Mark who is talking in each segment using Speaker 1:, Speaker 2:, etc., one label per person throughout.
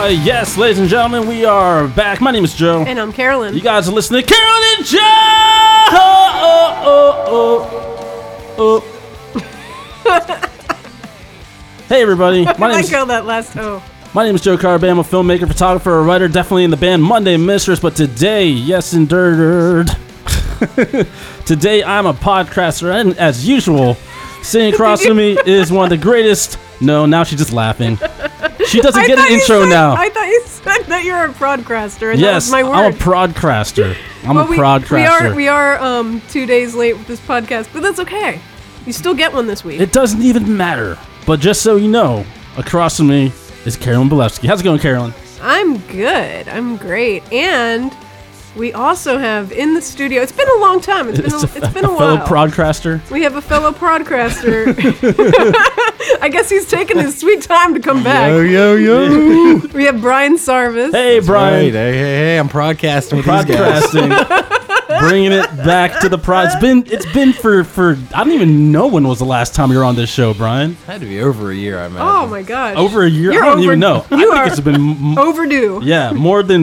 Speaker 1: Yes, ladies and gentlemen, we are back. My name is Joe.
Speaker 2: And I'm Carolyn.
Speaker 1: You guys are listening to Carolyn and Joe! Hey, everybody.
Speaker 2: I like how that last
Speaker 1: My name is Joe Carb. I'm a filmmaker, photographer, a writer, definitely in the band Monday Mistress. But today, yes, endured. Today, I'm a podcaster, and as usual, sitting across from me is one of the greatest. No, now she's just laughing. She doesn't get an intro now.
Speaker 2: I thought you said that you're a prodcaster, and
Speaker 1: yes,
Speaker 2: that was my word.
Speaker 1: I'm a prodcaster.
Speaker 2: We are 2 days late with this podcast, but that's okay. You still get one this week.
Speaker 1: It doesn't even matter. But just so you know, across from me is Carolyn Bolevsky. How's it going, Carolyn?
Speaker 2: I'm good. I'm great. And we also have in the studio, it's been a long time. It's been a while.
Speaker 1: Fellow prodcaster?
Speaker 2: We have a fellow prodcaster. I guess he's taking his sweet time to come back.
Speaker 3: Yo.
Speaker 2: We have Brian Sarvis.
Speaker 1: Hey, Brian.
Speaker 3: Right. Hey, I'm broadcasting with these guys.
Speaker 1: Bringing it back to the prod. It's been for I don't even know when was the last time you were on this show, Brian.
Speaker 3: It had to be over a year, I imagine.
Speaker 2: Oh my gosh.
Speaker 1: Over a year?
Speaker 2: You're
Speaker 1: I don't even know. I think it's been
Speaker 2: overdue.
Speaker 1: Yeah,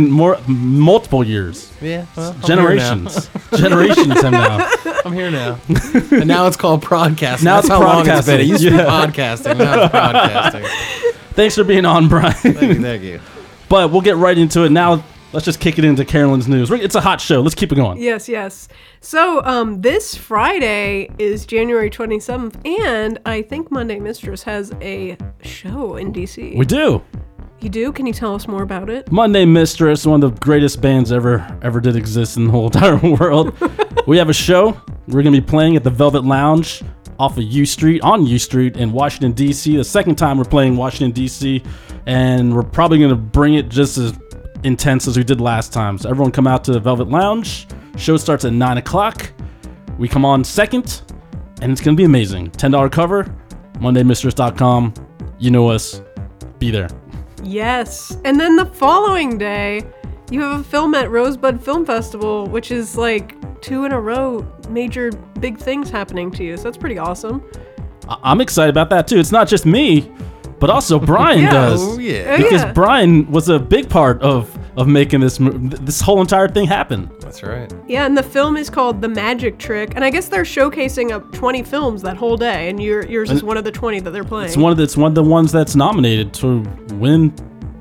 Speaker 1: multiple years.
Speaker 3: Yeah. Well,
Speaker 1: Generations have now.
Speaker 3: I'm here now. And now it's called broadcasting.
Speaker 1: Now
Speaker 3: That's
Speaker 1: it's
Speaker 3: how long it's been. It used to be
Speaker 1: Yeah.
Speaker 3: podcasting. Now it's broadcasting.
Speaker 1: Thanks for being on, Brian.
Speaker 3: Thank you.
Speaker 1: But we'll get right into it now. Let's just kick it into Carolyn's news. It's a hot show. Let's keep it going.
Speaker 2: Yes. So this Friday is January 27th, and I think Monday Mistress has a show in D.C.
Speaker 1: We do.
Speaker 2: You do? Can you tell us more about it?
Speaker 1: Monday Mistress, one of the greatest bands ever did exist in the whole entire world. We have a show. We're going to be playing at the Velvet Lounge off of U Street in Washington, D.C. The second time we're playing Washington, D.C., and we're probably going to bring it just as intense as we did last time. So everyone come out to the Velvet Lounge. Show starts at 9 o'clock. We come on second, and it's going to be amazing. $10 cover, MondayMistress.com. You know us. Be there.
Speaker 2: Yes. And then the following day, you have a film at Rosebud Film Festival, which is like 2 in a row major big things happening to you. So that's pretty awesome.
Speaker 1: I'm excited about that too. It's not just me, but also Brian does.
Speaker 3: Oh, yeah.
Speaker 1: Because Brian was a big part of making this whole entire thing happen.
Speaker 3: That's right.
Speaker 2: Yeah, and the film is called The Magic Trick, and I guess they're showcasing up 20 films that whole day, and yours is one of the 20 that they're playing.
Speaker 1: It's one of the ones that's nominated to win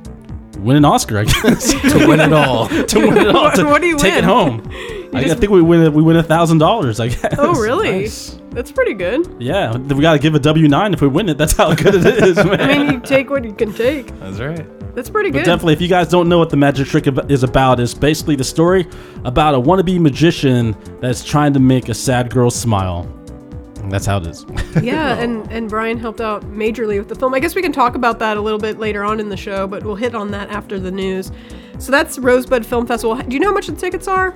Speaker 1: an Oscar, I guess.
Speaker 3: To win it all.
Speaker 1: To win it all.
Speaker 2: What do you
Speaker 1: take
Speaker 2: win?
Speaker 1: it home. I think we win $1,000, I guess.
Speaker 2: Oh, really?
Speaker 1: Nice.
Speaker 2: That's pretty good.
Speaker 1: Yeah, we got to give a W-9 if we win it. That's how good it is, man.
Speaker 2: I mean, you take what you can take.
Speaker 3: That's right.
Speaker 2: That's pretty good.
Speaker 1: But definitely, if you guys don't know what The Magic Trick is about, it's basically the story about a wannabe magician that's trying to make a sad girl smile. That's how it is.
Speaker 2: Yeah, and Brian helped out majorly with the film. I guess we can talk about that a little bit later on in the show, but we'll hit on that after the news. So that's Rosebud Film Festival. Do you know how much the tickets are?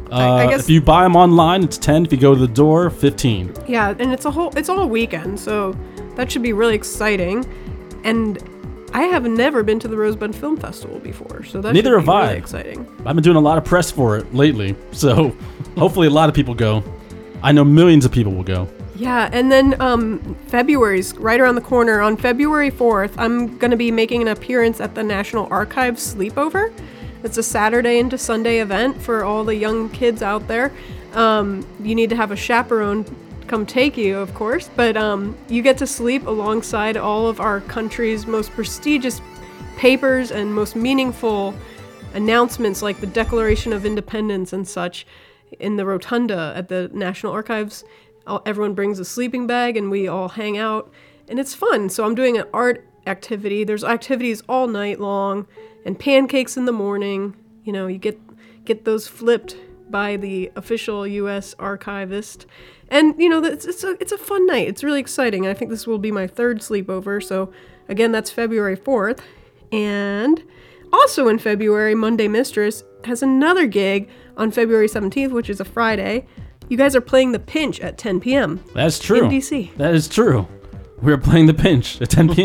Speaker 2: I guess
Speaker 1: if you buy them online, it's $10. If you go to the door, $15.
Speaker 2: Yeah, and it's all weekend, so that should be really exciting. And I have never been to the Rosebud Film Festival before, so that
Speaker 1: Neither
Speaker 2: should be
Speaker 1: have I.
Speaker 2: really exciting.
Speaker 1: I've been doing a lot of press for it lately, so hopefully a lot of people go. I know millions of people will go.
Speaker 2: Yeah, and then February's right around the corner. On February 4th, I'm going to be making an appearance at the National Archives Sleepover. It's a Saturday into Sunday event for all the young kids out there. You need to have a chaperone come take you, of course, but you get to sleep alongside all of our country's most prestigious papers and most meaningful announcements like the Declaration of Independence and such in the rotunda at the National Archives. Everyone brings a sleeping bag and we all hang out, and it's fun. So I'm doing an art activity. There's activities all night long and pancakes in the morning. You know, you get those flipped by the official U.S. archivist. And, you know, it's a fun night. It's really exciting. I think this will be my third sleepover. So, again, that's February 4th. And also in February, Monday Mistress has another gig on February 17th, which is a Friday. You guys are playing The Pinch at 10 p.m.
Speaker 1: That's true.
Speaker 2: In D.C.
Speaker 1: That is true. We're playing The Pinch at 10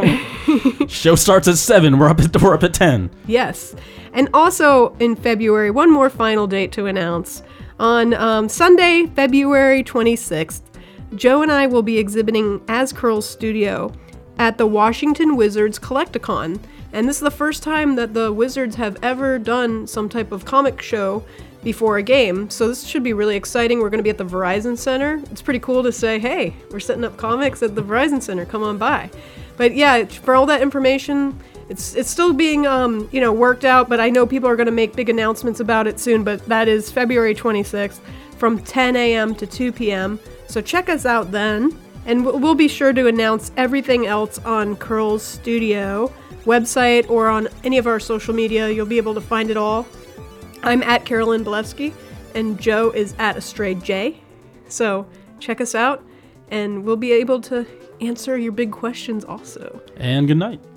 Speaker 1: p.m. Show starts at 7. We're up at 10.
Speaker 2: Yes. And also in February, one more final date to announce. On Sunday, February 26th, Joe and I will be exhibiting As Curl's studio at the Washington Wizards Collecticon. And this is the first time that the Wizards have ever done some type of comic show before a game. So this should be really exciting. We're going to be at the Verizon Center. It's pretty cool to say, hey, we're setting up comics at the Verizon Center. Come on by. But yeah, for all that information, it's still being worked out, but I know people are going to make big announcements about it soon. But that is February 26th from 10 a.m. to 2 p.m. So check us out then. And we'll be sure to announce everything else on Curl's Studio website or on any of our social media. You'll be able to find it all. I'm at Carolyn Bolevsky, and Joe is at Astray J. So check us out, and we'll be able to answer your big questions also.
Speaker 1: And good night.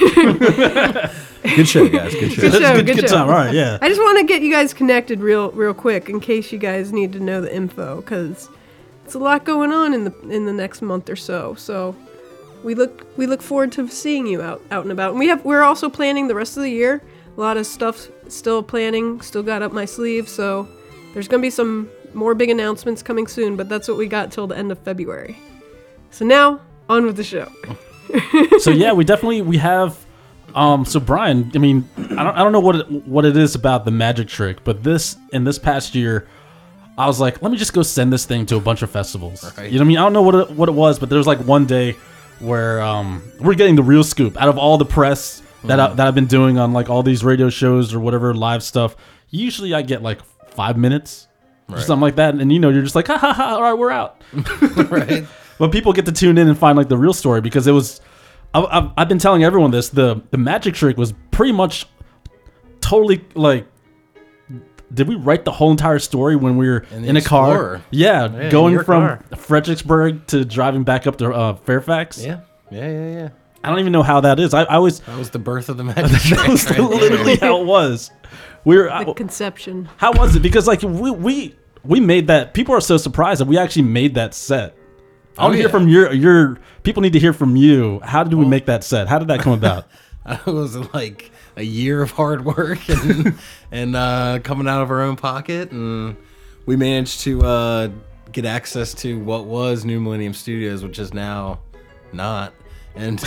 Speaker 3: Good show, guys. Good show.
Speaker 2: Good show.
Speaker 1: Good time. All right, yeah.
Speaker 2: I just want to get you guys connected real quick in case you guys need to know the info, because it's a lot going on in the next month or so. So we look forward to seeing you out and about. And we're also planning the rest of the year. A lot of stuff still planning, still got up my sleeve, so there's going to be some more big announcements coming soon, but that's what we got till the end of February. So now, on with the show.
Speaker 1: So yeah, we have so Brian, I mean, I don't know what it is about the magic trick, but this past year I was like, let me just go send this thing to a bunch of festivals.
Speaker 3: Right.
Speaker 1: You know what I mean? I don't know what it was, but there was like one day where we're getting the real scoop out of all the press that I've been doing on like all these radio shows or whatever live stuff. Usually I get like 5 minutes or something like that, and you're just like, ha ha ha, all right, we're out.
Speaker 3: Right.
Speaker 1: But people get to tune in and find like the real story, because it was. I've been telling everyone this. The magic trick was pretty much totally like. Did we write the whole entire story when we were in a car?
Speaker 3: Explorer.
Speaker 1: Yeah, going
Speaker 3: your
Speaker 1: from
Speaker 3: car.
Speaker 1: Fredericksburg to driving back up to Fairfax.
Speaker 3: Yeah.
Speaker 1: I don't even know how that is. I always.
Speaker 3: That was the birth of the magic trick.
Speaker 1: That was
Speaker 3: right
Speaker 1: literally
Speaker 3: there.
Speaker 1: how it was.
Speaker 2: The conception.
Speaker 1: How was it? Because like we made that. People are so surprised that we actually made that set. I want to hear from your people. Need to hear from you. How did we make that set? How did that come about?
Speaker 3: It was like a year of hard work and coming out of our own pocket, and we managed to get access to what was New Millennium Studios, which is now not. And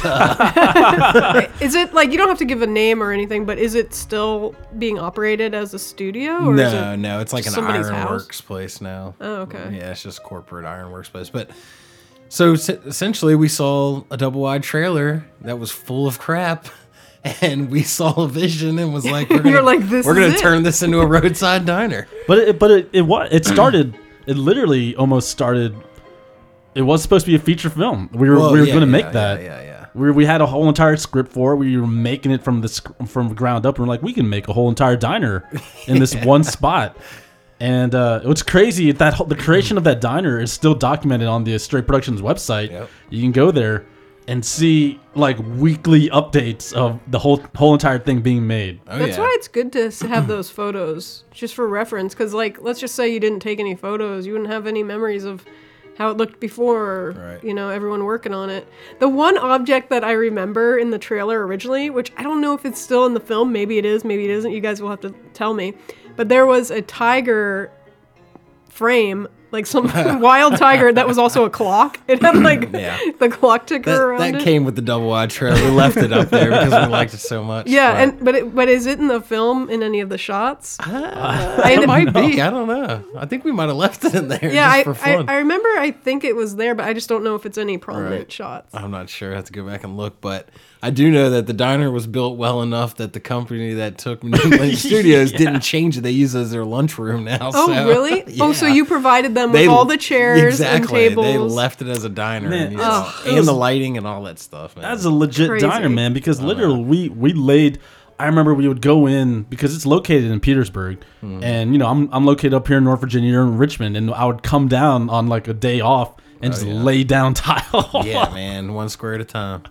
Speaker 2: Is it like, you don't have to give a name or anything, but is it still being operated as a studio? Or is it
Speaker 3: no, it's like an
Speaker 2: somebody's house?
Speaker 3: Ironworks place now.
Speaker 2: Oh, okay.
Speaker 3: Yeah, it's just corporate Ironworks place. But so essentially, we saw a double wide trailer that was full of crap, and we saw a vision and was like, we're gonna turn this into a roadside diner.
Speaker 1: But it started. It literally almost started. It was supposed to be a feature film. We were going to make that.
Speaker 3: Yeah.
Speaker 1: We had a whole entire script for it. We were making it from the ground up. And we're like, we can make a whole entire diner in this one spot. And it was crazy that the creation of that diner is still documented on the Astray Productions website.
Speaker 3: Yep.
Speaker 1: You can go there and see like weekly updates of the whole entire thing being made.
Speaker 3: Oh,
Speaker 2: That's why it's good to have those photos just for reference. Because like, let's just say you didn't take any photos, you wouldn't have any memories of how it looked before,
Speaker 3: Right.
Speaker 2: Everyone working on it. The one object that I remember in the trailer originally, which I don't know if it's still in the film, maybe it is, maybe it isn't, you guys will have to tell me, but there was a tiger frame, like some wild tiger that was also a clock. It had like the clock ticker around it.
Speaker 3: That came with the double wide trailer. We left it up there because we liked it so much.
Speaker 2: Yeah, but is it in the film in any of the shots?
Speaker 3: It might be. I don't know. I think we might have left it in there just for fun.
Speaker 2: I remember. I think it was there, but I just don't know if it's any prominent shots.
Speaker 3: I'm not sure. I have to go back and look, but I do know that the diner was built well enough that the company that took New Millennium Studios didn't change it. They use it as their lunchroom now.
Speaker 2: Oh,
Speaker 3: so,
Speaker 2: really?
Speaker 3: Yeah.
Speaker 2: Oh, so you provided them with all the chairs and tables.
Speaker 3: They left it as a diner,
Speaker 1: Man,
Speaker 3: and the lighting and all that stuff. Man.
Speaker 1: That's a legit
Speaker 2: Crazy.
Speaker 1: diner, man, because literally we laid. I remember we would go in because it's located in Petersburg, and I'm located up here in North Virginia in Richmond, and I would come down on like a day off and just lay down tile.
Speaker 3: Yeah, man, 1 square at a time.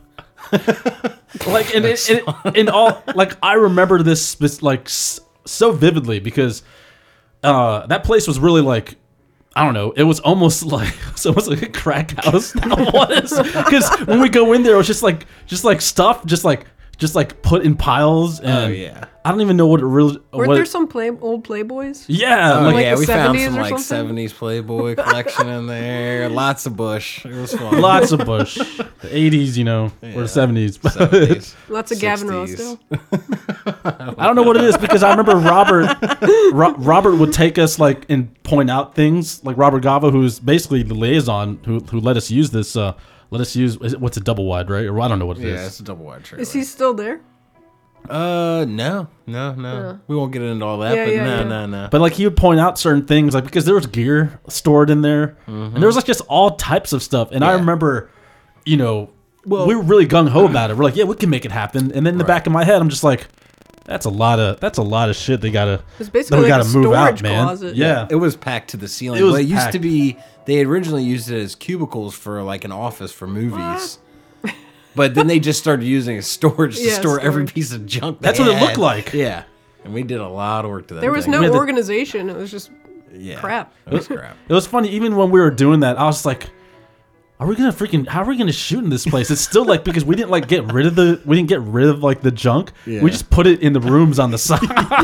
Speaker 1: Like in all, like I remember this like so vividly because that place was really like, I don't know, it was almost like a crack house now was, because when we go in there it was just like stuff just like just like put in piles. And
Speaker 3: Oh, yeah.
Speaker 1: I don't even know what it really.
Speaker 2: Weren't
Speaker 1: what
Speaker 2: there
Speaker 1: it-
Speaker 2: some old Playboys?
Speaker 1: Yeah,
Speaker 3: Oh,
Speaker 1: like,
Speaker 2: like
Speaker 3: yeah,
Speaker 2: the
Speaker 3: we found
Speaker 2: 70s
Speaker 3: some
Speaker 2: or
Speaker 3: like
Speaker 2: something?
Speaker 3: 70s Playboy collection in there. Lots of Bush. It was fun.
Speaker 1: lots of Bush. The 80s, or the 70s.
Speaker 3: 70s.
Speaker 2: Lots of Gavin
Speaker 3: 60s.
Speaker 2: Rossdale.
Speaker 1: I don't know what it is because I remember Robert would take us like and point out things like Robert Gava, who's basically the liaison who let us use this. What's a double wide, right? Or I don't know what it is.
Speaker 3: Yeah, it's a double wide trailer.
Speaker 2: Is he still there?
Speaker 3: No. We won't get into all that,
Speaker 2: Yeah,
Speaker 3: but
Speaker 2: yeah,
Speaker 3: no.
Speaker 1: But like he would point out certain things, like because there was gear stored in there, and there was like just all types of stuff. And I
Speaker 3: Yeah.
Speaker 1: remember, we were really gung ho about it. We're like, yeah, we can make it happen. And then in the back of my head, I'm just like, that's a lot of shit they gotta.
Speaker 2: It's basically like a storage closet.
Speaker 1: Yeah.
Speaker 3: It was packed to the ceiling.
Speaker 1: It was
Speaker 3: Well, it used
Speaker 1: packed.
Speaker 3: to be, they had originally used it as cubicles for like an office for movies. But then they just started using it as storage to
Speaker 2: Yeah,
Speaker 3: store every
Speaker 2: storage.
Speaker 3: piece of junk.
Speaker 1: That's
Speaker 3: they
Speaker 1: what it looked
Speaker 3: had.
Speaker 1: like.
Speaker 3: Yeah. And we did a lot of work to that.
Speaker 2: There was
Speaker 3: thing.
Speaker 2: no
Speaker 1: We had to-
Speaker 2: organization. It was just
Speaker 3: Yeah.
Speaker 2: crap.
Speaker 3: It was crap.
Speaker 1: It was funny, even when we were doing that, I was like, how are we gonna shoot in this place? It's still like, because we didn't get rid of like the junk.
Speaker 3: Yeah.
Speaker 1: We just put it in the rooms on the side.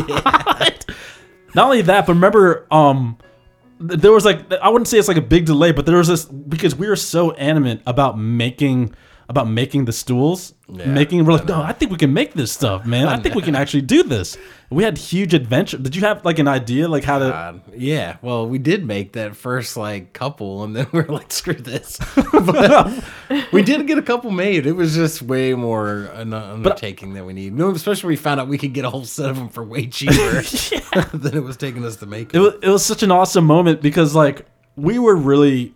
Speaker 1: Not only that, but remember, there was like, I wouldn't say it's like a big delay, but there was this, because we were so animate about making the stools, we're like, no, I think we can make this stuff, man. I think we can actually do this. We had huge adventure. Did you have like an idea like how to?
Speaker 3: Yeah. Well, we did make that first like couple, and then we were like, screw this. But we did get a couple made. It was just way more an undertaking than we need. No, especially when we found out we could get a whole set of them for way cheaper than it was taking us to make it.
Speaker 1: It was such an awesome moment because like we were really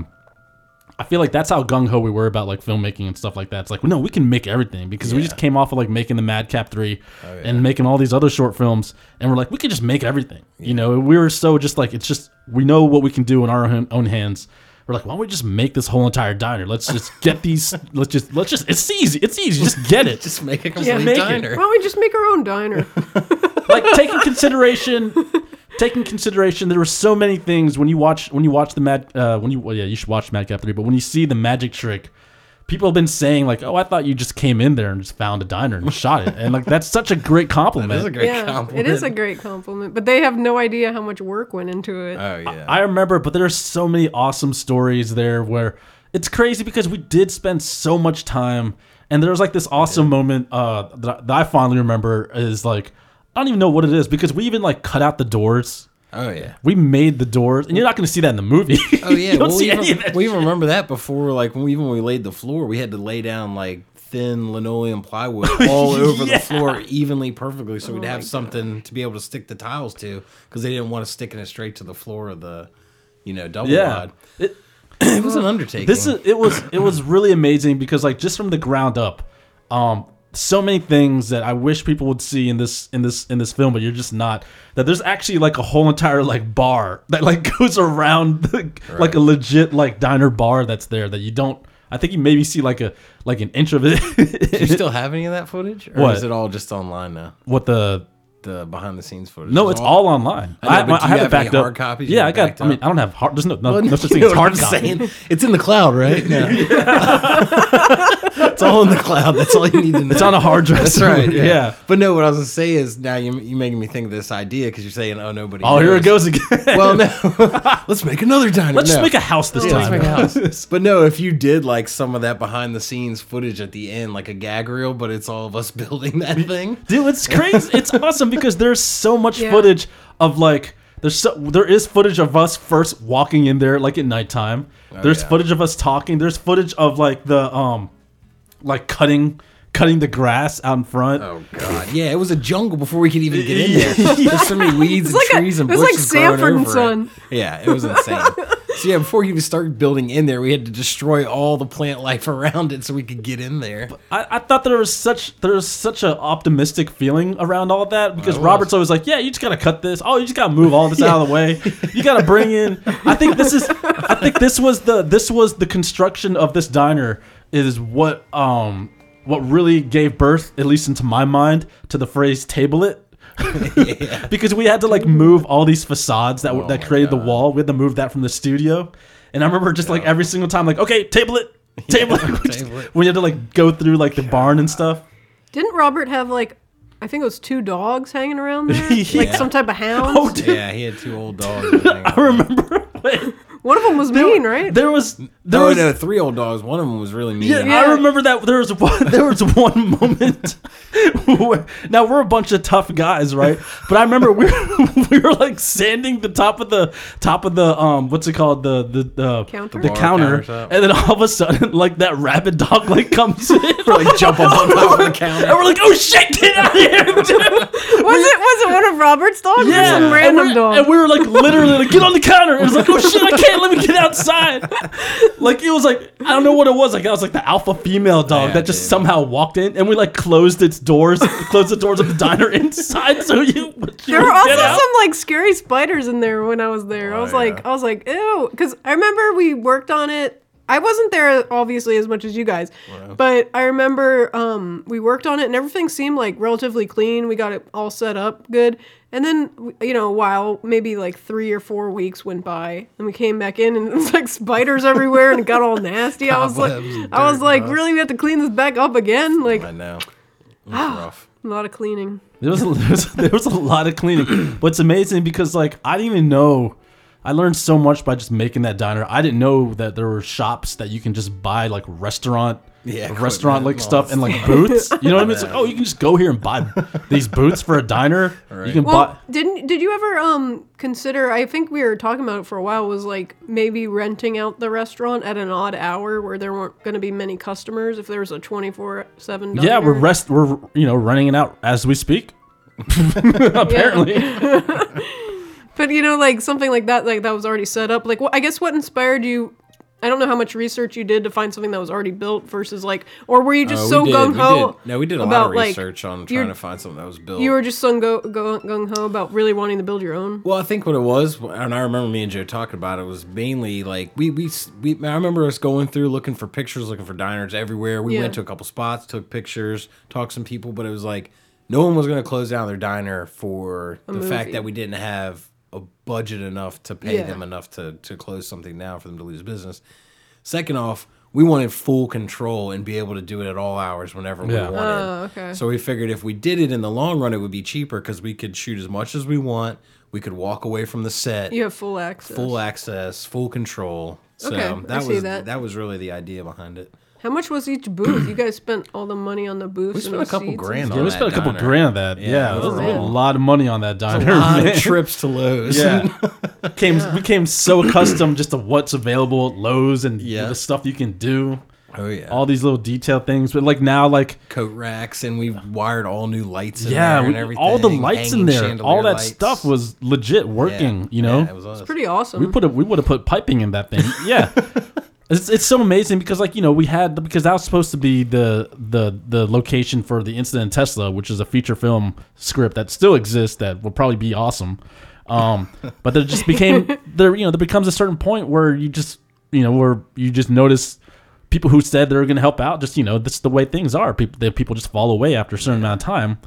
Speaker 1: I feel like that's how gung-ho we were about like filmmaking and stuff like that. It's like, no, we can make everything because we just came off of like making the Madcap 3 and making all these other short films, and we're like, we could just make everything. We were so just like, it's just, we know what we can do in our own hands. We're like, why don't we just make this whole entire diner? Let's just get these. Let's just. It's easy. It's easy. Just get it.
Speaker 3: Just make a complete
Speaker 1: make it.
Speaker 3: diner.
Speaker 2: Why don't we just make our own diner?
Speaker 1: Like taking consideration, there were so many things when you watch the you should watch Madcap 3, but when you see the magic trick, people have been saying like, oh, I thought you just came in there and just found a diner and shot it, and like that's such a great compliment.
Speaker 3: That is a great
Speaker 2: Yeah,
Speaker 3: compliment.
Speaker 2: it is a great compliment, but they have no idea how much work went into it.
Speaker 3: Oh yeah.
Speaker 1: I remember, but there are so many awesome stories there where it's crazy because we did spend so much time, and there was like this awesome moment that I fondly remember is like, I don't even know what it is because we even like cut out the doors.
Speaker 3: Oh yeah.
Speaker 1: We made the doors, and you're not going to see that in the movie.
Speaker 3: Oh yeah.
Speaker 1: You don't
Speaker 3: Well,
Speaker 1: see any of that
Speaker 3: we
Speaker 1: shit.
Speaker 3: even remember that before, like when we laid the floor, we had to lay down like thin linoleum plywood all over the floor evenly, perfectly, so we'd have something to be able to stick the tiles to, because they didn't want to stick it straight to the floor of the, double
Speaker 1: Yeah.
Speaker 3: wide. It was an undertaking.
Speaker 1: It was really amazing because like just from the ground up, so many things that I wish people would see in this film, but you're just not. That there's actually like a whole entire like bar that like goes around like a legit like diner bar that's there that you don't. I think you maybe see like an inch of it.
Speaker 3: Do you still have any of that footage, or
Speaker 1: What?
Speaker 3: is it all just online now?
Speaker 1: What the?
Speaker 3: The behind the scenes footage.
Speaker 1: No,
Speaker 3: Is
Speaker 1: it's all online.
Speaker 3: I know, but do you
Speaker 1: have
Speaker 3: have
Speaker 1: it backed
Speaker 3: any
Speaker 1: up.
Speaker 3: hard copies?
Speaker 1: Yeah,
Speaker 3: You
Speaker 1: I
Speaker 3: have
Speaker 1: got.
Speaker 3: backed
Speaker 1: I mean,
Speaker 3: up?
Speaker 1: I don't have hard. There's no
Speaker 3: Well,
Speaker 1: such
Speaker 3: you
Speaker 1: thing
Speaker 3: know
Speaker 1: as
Speaker 3: what
Speaker 1: hard
Speaker 3: I'm
Speaker 1: copy.
Speaker 3: saying? It's in the cloud, right? It's all in the cloud. That's all you need to know.
Speaker 1: It's on a hard drive.
Speaker 3: That's right. Yeah.
Speaker 1: Yeah.
Speaker 3: But no, what I was gonna say is now you making me think of this idea because you're saying, oh, nobody.
Speaker 1: Oh, here it
Speaker 3: knows.
Speaker 1: goes again.
Speaker 3: Well, no. Let's make another diner.
Speaker 1: Let's just
Speaker 3: No.
Speaker 1: make a house this
Speaker 3: Yeah,
Speaker 1: time.
Speaker 3: let's make a house. But no, if you did like some of that behind the scenes footage at the end, like a gag reel, but it's all of us building that thing.
Speaker 1: Dude, it's crazy. It's awesome because there's so much
Speaker 2: Yeah.
Speaker 1: footage of like there is footage of us first walking in there like at nighttime. There's
Speaker 3: yeah.
Speaker 1: footage of us talking. There's footage of like the like cutting the grass out in front.
Speaker 3: Oh God, yeah, it was a jungle before we could even get in there. There's so many weeds and trees and
Speaker 2: it's like
Speaker 3: bushes growing
Speaker 2: Sanford and
Speaker 3: over
Speaker 2: Son.
Speaker 3: it. Yeah, it was insane. So yeah, before you even start building in there, we had to destroy all the plant life around it so we could get in there.
Speaker 1: I thought there was such an optimistic feeling around all of that because
Speaker 3: There was.
Speaker 1: Robert's always like, yeah, you just gotta cut this. Oh, you just gotta move all this out of the way. You gotta bring in. I think this was the construction of this diner is what really gave birth, at least into my mind, to the phrase "table it." Because we had to like move all these facades that
Speaker 3: Oh
Speaker 1: that
Speaker 3: my
Speaker 1: created the
Speaker 3: God.
Speaker 1: wall. We had to move that from the studio, and I remember just like every single time, like, okay, table it.
Speaker 3: Table it.
Speaker 1: When you had to like go through like the barn and stuff.
Speaker 2: Didn't Robert have like, I think it was 2 dogs hanging around there?
Speaker 1: Yeah.
Speaker 2: Like some type of hound?
Speaker 1: Oh, dude.
Speaker 3: Yeah, he had 2 old dogs.
Speaker 1: I remember. Wait,
Speaker 2: One of them was mean, right?
Speaker 1: there was.
Speaker 3: No, 3 old dogs. One of them was really mean.
Speaker 1: Yeah, I remember that there was one moment where, now we're a bunch of tough guys, right? But I remember we were like sanding the top of the what's it called, the
Speaker 2: Counter?
Speaker 1: the
Speaker 3: Bar
Speaker 1: counter,
Speaker 3: countertop.
Speaker 1: and then all of a sudden like that rabid dog like comes in,
Speaker 3: We're like jump up on top of the counter.
Speaker 1: and we're like, oh shit, get out of here, dude.
Speaker 2: Was it one of Robert's dogs or some random dog?
Speaker 1: And we were like literally like, get on the counter. It was like, oh shit, I can't, let me get outside. Like it was like, I don't know what it was. Like that was like the alpha female dog
Speaker 3: Yeah,
Speaker 1: that just
Speaker 3: dude.
Speaker 1: somehow walked in, and we like closed the doors of the diner inside, so you
Speaker 2: There were
Speaker 1: would
Speaker 2: also
Speaker 1: get out.
Speaker 2: some like scary spiders in there when I was there. I was
Speaker 3: yeah.
Speaker 2: like, ew, because I remember we worked on it. I wasn't there obviously as much as you guys, but I remember we worked on it and everything seemed like relatively clean. We got it all set up good, and then while maybe like 3 or 4 weeks went by, and we came back in and it was like spiders everywhere and it got all nasty. I was
Speaker 3: Cobwebs and
Speaker 2: like,
Speaker 3: dirt
Speaker 2: really, we have to clean this back up again? Like
Speaker 3: I know. It was rough.
Speaker 2: a lot of cleaning.
Speaker 1: There was a lot of cleaning, but it's amazing because like I didn't even know. I learned so much by just making that diner. I didn't know that there were shops that you can just buy like restaurant like stuff and like booths. You know what I mean? It's like, oh, you can just go here and buy these booths for a diner.
Speaker 3: Right.
Speaker 1: You can buy.
Speaker 2: Well, did you ever consider? I think we were talking about it for a while. Was like maybe renting out the restaurant at an odd hour where there weren't going to be many customers. If there was a 24/7.
Speaker 1: Yeah, we're running it out as we speak. Apparently.
Speaker 2: But like something like that was already set up. Like, I guess what inspired you? I don't know how much research you did to find something that was already built versus like, or were you just so gung ho?
Speaker 3: No, we did a lot of research on trying to find something that was built.
Speaker 2: You were just so gung ho about really wanting to build your own.
Speaker 3: Well, I think what it was, and I remember me and Joe talking about it, was mainly like we I remember us going through looking for pictures, looking for diners everywhere. We went to a couple spots, took pictures, talked to some people, but it was like no one was going to close down their diner for the fact that we didn't have a budget enough to pay them enough to close something down for them to lose business. Second off, we wanted full control and be able to do it at all hours whenever we wanted.
Speaker 2: Okay.
Speaker 3: So we figured if we did it in the long run, it would be cheaper because we could shoot as much as we want. We could walk away from the set.
Speaker 2: You have full access.
Speaker 3: Full control. So
Speaker 2: Okay, I see that.
Speaker 3: that was really the idea behind it.
Speaker 2: How much was each booth? You guys spent all the money on the booths.
Speaker 3: We spent a couple grand on
Speaker 1: Yeah, we
Speaker 3: that
Speaker 1: spent a couple
Speaker 3: diner.
Speaker 1: grand on that. Yeah,
Speaker 3: it
Speaker 1: there
Speaker 3: was
Speaker 1: was
Speaker 3: a
Speaker 1: a
Speaker 3: lot.
Speaker 1: lot of money on that diner.
Speaker 3: A lot
Speaker 1: man.
Speaker 3: of trips to Lowe's.
Speaker 1: Yeah, we became so accustomed just to what's available at Lowe's and
Speaker 3: Yeah.
Speaker 1: the stuff you can do.
Speaker 3: Oh yeah.
Speaker 1: All these little detail things, but like now, like
Speaker 3: coat racks, and we wired all new lights in
Speaker 1: yeah,
Speaker 3: there and everything.
Speaker 1: all the lights in
Speaker 3: hanging
Speaker 1: there,
Speaker 3: chandelier
Speaker 1: all that
Speaker 3: lights.
Speaker 1: stuff was legit working. You know,
Speaker 3: Yeah, it was us.
Speaker 2: Pretty awesome.
Speaker 1: we would have put piping in that thing. Yeah. It's so amazing because we had, because that was supposed to be the location for The Incident in Tesla, which is a feature film script that still exists that will probably be awesome. But there just became there becomes a certain point where you just notice people who said they were going to help out, just this is the way things are. People just fall away after a certain amount of time.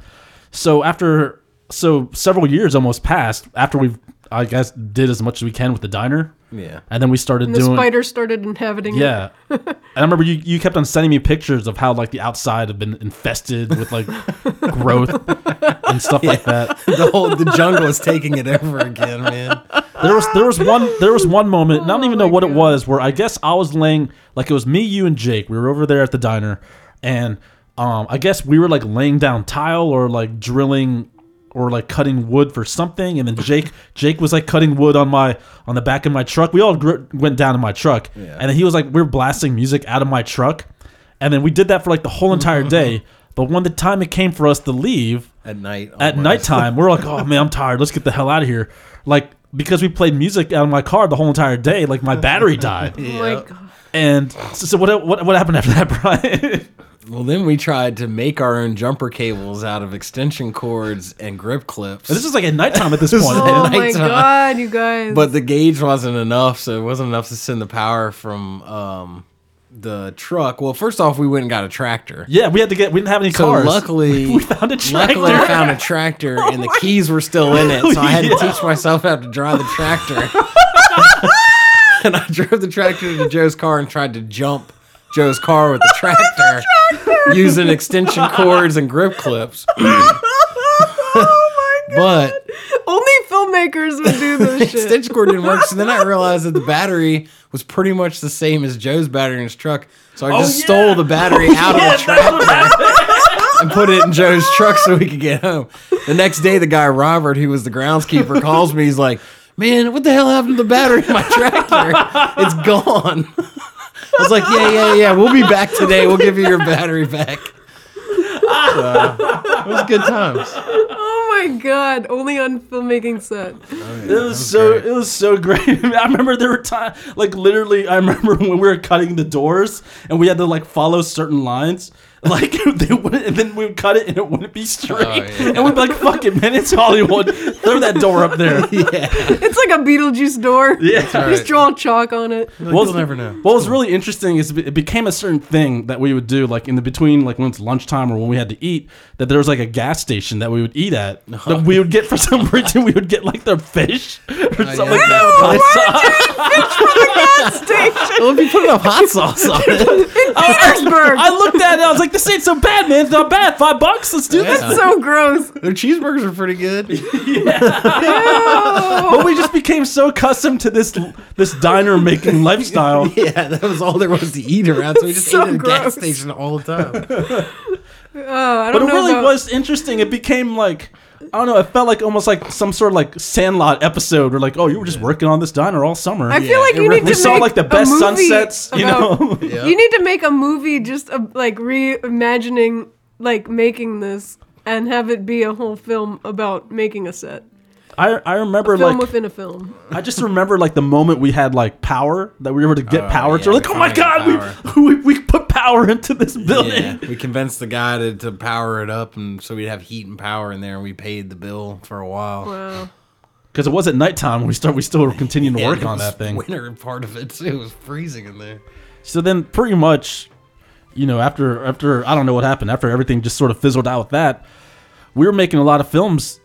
Speaker 1: So several years almost passed after I guess did as much as we can with the diner.
Speaker 3: Yeah.
Speaker 1: And then we started
Speaker 2: and the
Speaker 1: doing
Speaker 2: spiders started inhabiting it.
Speaker 1: yeah. And I remember you kept on sending me pictures of how like the outside had been infested with like growth and stuff like that.
Speaker 3: The jungle is taking it over again, man.
Speaker 1: There was one moment, and I don't even know what it was, where I guess I was laying, like it was me, you, and Jake. We were over there at the diner, and I guess we were like laying down tile or like drilling or like cutting wood for something, and then Jake was like cutting wood on the back of my truck. We all went down in my truck, and then he was like, we're blasting music out of my truck, and then we did that for like the whole entire day. But when the time it came for us to leave
Speaker 3: At
Speaker 1: nighttime, we're like, oh man, I'm tired. Let's get the hell out of here. Like, because we played music out of my car the whole entire day, like my battery died.
Speaker 2: Oh my god.
Speaker 1: And so what happened after that, Brian?
Speaker 3: Well, then we tried to make our own jumper cables out of extension cords and grip clips.
Speaker 1: This is like at nighttime at this point.
Speaker 2: Oh my
Speaker 3: nighttime.
Speaker 2: god, you guys.
Speaker 3: But the gauge wasn't enough, so it wasn't enough to send the power from the truck. Well, first off, we went and got a tractor.
Speaker 1: Yeah, we didn't have any
Speaker 3: So
Speaker 1: cars.
Speaker 3: luckily,
Speaker 1: we found a tractor.
Speaker 3: Luckily, I found a tractor, and the keys were still in it, so I had to teach myself how to drive the tractor. And I drove the tractor to Joe's car and tried to jump Joe's car with the tractor, using extension cords and grip clips.
Speaker 2: Oh my god!
Speaker 3: But
Speaker 2: Only filmmakers would do this shit.
Speaker 3: extension cord didn't work, so then I realized that the battery was pretty much the same as Joe's battery in his truck. So I just stole the battery out of the tractor and put it in Joe's truck so we could get home. The next day, the guy Robert, who was the groundskeeper, calls me. He's like, "Man, what the hell happened to the battery in my tractor? It's gone." I was like, yeah. We'll be back today. We'll give you your battery back. So, it was good times.
Speaker 2: Oh my god! Only on filmmaking set.
Speaker 1: It was so great. I remember there were times, like literally, I remember when we were cutting the doors and we had to like follow certain lines. Like they wouldn't, and then we would cut it and it wouldn't be straight.
Speaker 3: Oh, yeah.
Speaker 1: And we'd be like, "Fuck it, man! It's Hollywood. Throw that door up there."
Speaker 3: Yeah.
Speaker 2: It's like a Beetlejuice door.
Speaker 1: Yeah.
Speaker 3: right.
Speaker 2: Just draw chalk on it.
Speaker 3: Like,
Speaker 1: Well,
Speaker 3: you'll never know.
Speaker 1: What was really interesting is it became a certain thing that we would do, like in the between, like when it's lunchtime or when we had to eat, that there was like a gas station that we would eat at. That we would get for some reason, we would get like the fish or something like that. With hot sauce.
Speaker 2: Station.
Speaker 3: Well, if you put enough hot sauce on it.
Speaker 2: Harrisburg.
Speaker 1: I looked at it, I was like, "This ain't so bad, man. It's not bad. $5. Let's do this."
Speaker 2: That's so gross.
Speaker 3: Their cheeseburgers are pretty good.
Speaker 1: But we just became so accustomed to this diner making lifestyle.
Speaker 3: Yeah, that was all there was to eat around. So we just
Speaker 2: So
Speaker 3: ate at a gas
Speaker 2: gross.
Speaker 3: station all the time.
Speaker 2: I
Speaker 1: But
Speaker 2: don't
Speaker 1: it
Speaker 2: know
Speaker 1: really
Speaker 2: about-
Speaker 1: was interesting. It became like, I don't know, it felt like almost like some sort of like Sandlot episode where like, "Oh, you were just working on this diner all summer."
Speaker 2: I feel like
Speaker 3: it
Speaker 2: you need
Speaker 1: we
Speaker 2: to
Speaker 1: saw
Speaker 2: make
Speaker 1: like the
Speaker 2: a
Speaker 1: best
Speaker 2: movie
Speaker 1: sunsets, you
Speaker 2: about-
Speaker 1: know.
Speaker 3: Yeah.
Speaker 2: You need to make a movie just like reimagining, like making this, and have it be a whole film about making a set.
Speaker 1: I remember
Speaker 2: Film
Speaker 1: like
Speaker 2: within a film.
Speaker 1: I just remember like the moment we had like power, that we were able to get
Speaker 3: Oh,
Speaker 1: power.
Speaker 3: yeah,
Speaker 1: So we're like,
Speaker 3: we
Speaker 1: "Oh my
Speaker 3: finally
Speaker 1: god,
Speaker 3: got
Speaker 1: we put power into this building."
Speaker 3: Yeah, we convinced the guy to power it up, and so we'd have heat and power in there, and we paid the bill for a while.
Speaker 2: Wow.
Speaker 1: Because it was at nighttime when we still were continuing to
Speaker 3: Yeah,
Speaker 1: work
Speaker 3: it
Speaker 1: on
Speaker 3: was
Speaker 1: that thing.
Speaker 3: Winter part of it too. It was freezing in there.
Speaker 1: So then pretty much, you know, after I don't know what happened, after everything just sort of fizzled out with that, we were making a lot of films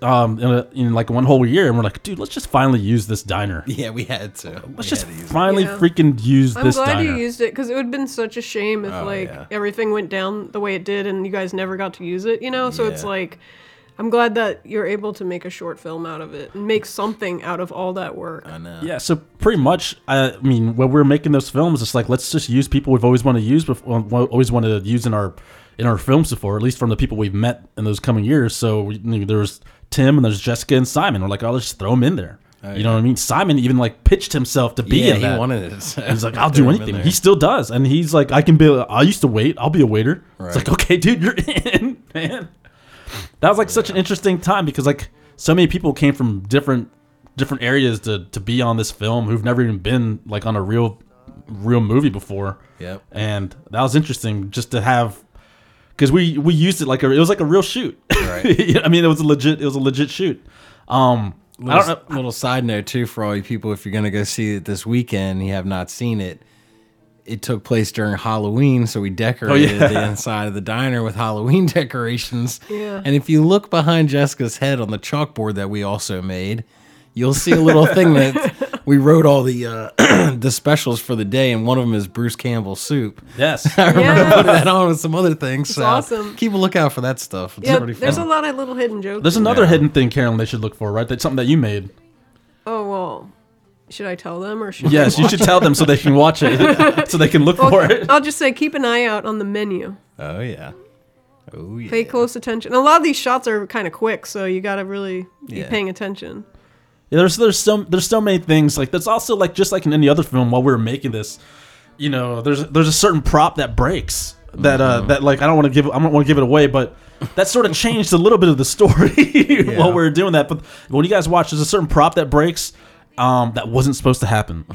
Speaker 1: in like one whole year, and we're like, "Dude, let's just finally use this diner.
Speaker 3: Yeah, we had to.
Speaker 1: Let's
Speaker 3: We
Speaker 1: just
Speaker 3: had to use it.
Speaker 1: finally
Speaker 2: Yeah.
Speaker 1: freaking use
Speaker 2: I'm
Speaker 1: this
Speaker 2: glad
Speaker 1: diner."
Speaker 2: you used it because it would have been such a shame if
Speaker 3: Oh,
Speaker 2: like
Speaker 3: yeah.
Speaker 2: everything went down the way it did and you guys never got to use it, you know? So it's
Speaker 3: Yeah.
Speaker 2: like I'm glad that you're able to make a short film out of it and make something out of all that work.
Speaker 3: I know.
Speaker 1: Yeah, so pretty much, I mean, when we were making those films, it's like, let's just use people we've always wanted to use, always wanted to use in our films before, at least from the people we've met in those coming years. So there was Tim and there's Jessica and Simon. We're like, "Oh, let's just throw them in there." You know what I mean? Simon even like pitched himself to be
Speaker 3: Yeah,
Speaker 1: in that.
Speaker 3: he wanted it. So
Speaker 1: He's like, "I'll
Speaker 3: threw
Speaker 1: do
Speaker 3: him in
Speaker 1: anything."
Speaker 3: there.
Speaker 1: He still does, and he's like, I used to wait. I'll be a waiter." It's
Speaker 3: Right.
Speaker 1: like, "Okay, dude, you're in, man." That was like such an interesting time because like so many people came from different areas to be on this film who've never even been like on a real movie before.
Speaker 3: Yep.
Speaker 1: And that was interesting just to have, because we used it like it was like a real shoot.
Speaker 3: Right.
Speaker 1: I mean, it was a legit shoot. I don't know.
Speaker 3: Little side note too for all you people, if you're gonna go see it this weekend, and you have not seen it. It took place during Halloween, so we decorated
Speaker 1: yeah.
Speaker 3: the inside of the diner with Halloween decorations.
Speaker 2: Yeah.
Speaker 3: And if you look behind Jessica's head on the chalkboard that we also made, you'll see a little thing that we wrote all the the specials for the day, and one of them is Bruce Campbell's soup.
Speaker 1: Yes.
Speaker 3: I remember
Speaker 2: Yeah.
Speaker 3: putting that on with some other things.
Speaker 2: It's
Speaker 3: So
Speaker 2: awesome.
Speaker 3: keep a lookout for that stuff. It's
Speaker 2: Yeah,
Speaker 3: pretty
Speaker 2: there's a
Speaker 3: fun.
Speaker 2: lot of little hidden jokes.
Speaker 1: There's
Speaker 2: in
Speaker 1: another
Speaker 3: Yeah.
Speaker 1: hidden thing, Carolyn, they should look for, right? That's something that you made.
Speaker 2: Oh, well, should I tell them or should
Speaker 1: Yes,
Speaker 2: they
Speaker 1: you should tell them so they can watch it, so they can look for
Speaker 2: watch?
Speaker 1: it.
Speaker 2: I'll just say keep an eye out on the menu.
Speaker 3: Oh yeah. Oh yeah.
Speaker 2: Pay close attention. A lot of these shots are kind of quick, so you got to really be
Speaker 3: Yeah.
Speaker 2: paying attention.
Speaker 1: Yeah, there's so many things. Like there's also like just like in any other film while we were making this, you know, there's a certain prop that breaks that that like I don't want to give it away, but that sort of changed a little bit of the story while we were doing that. But when you guys watch, there's a certain prop that breaks. That wasn't supposed to happen,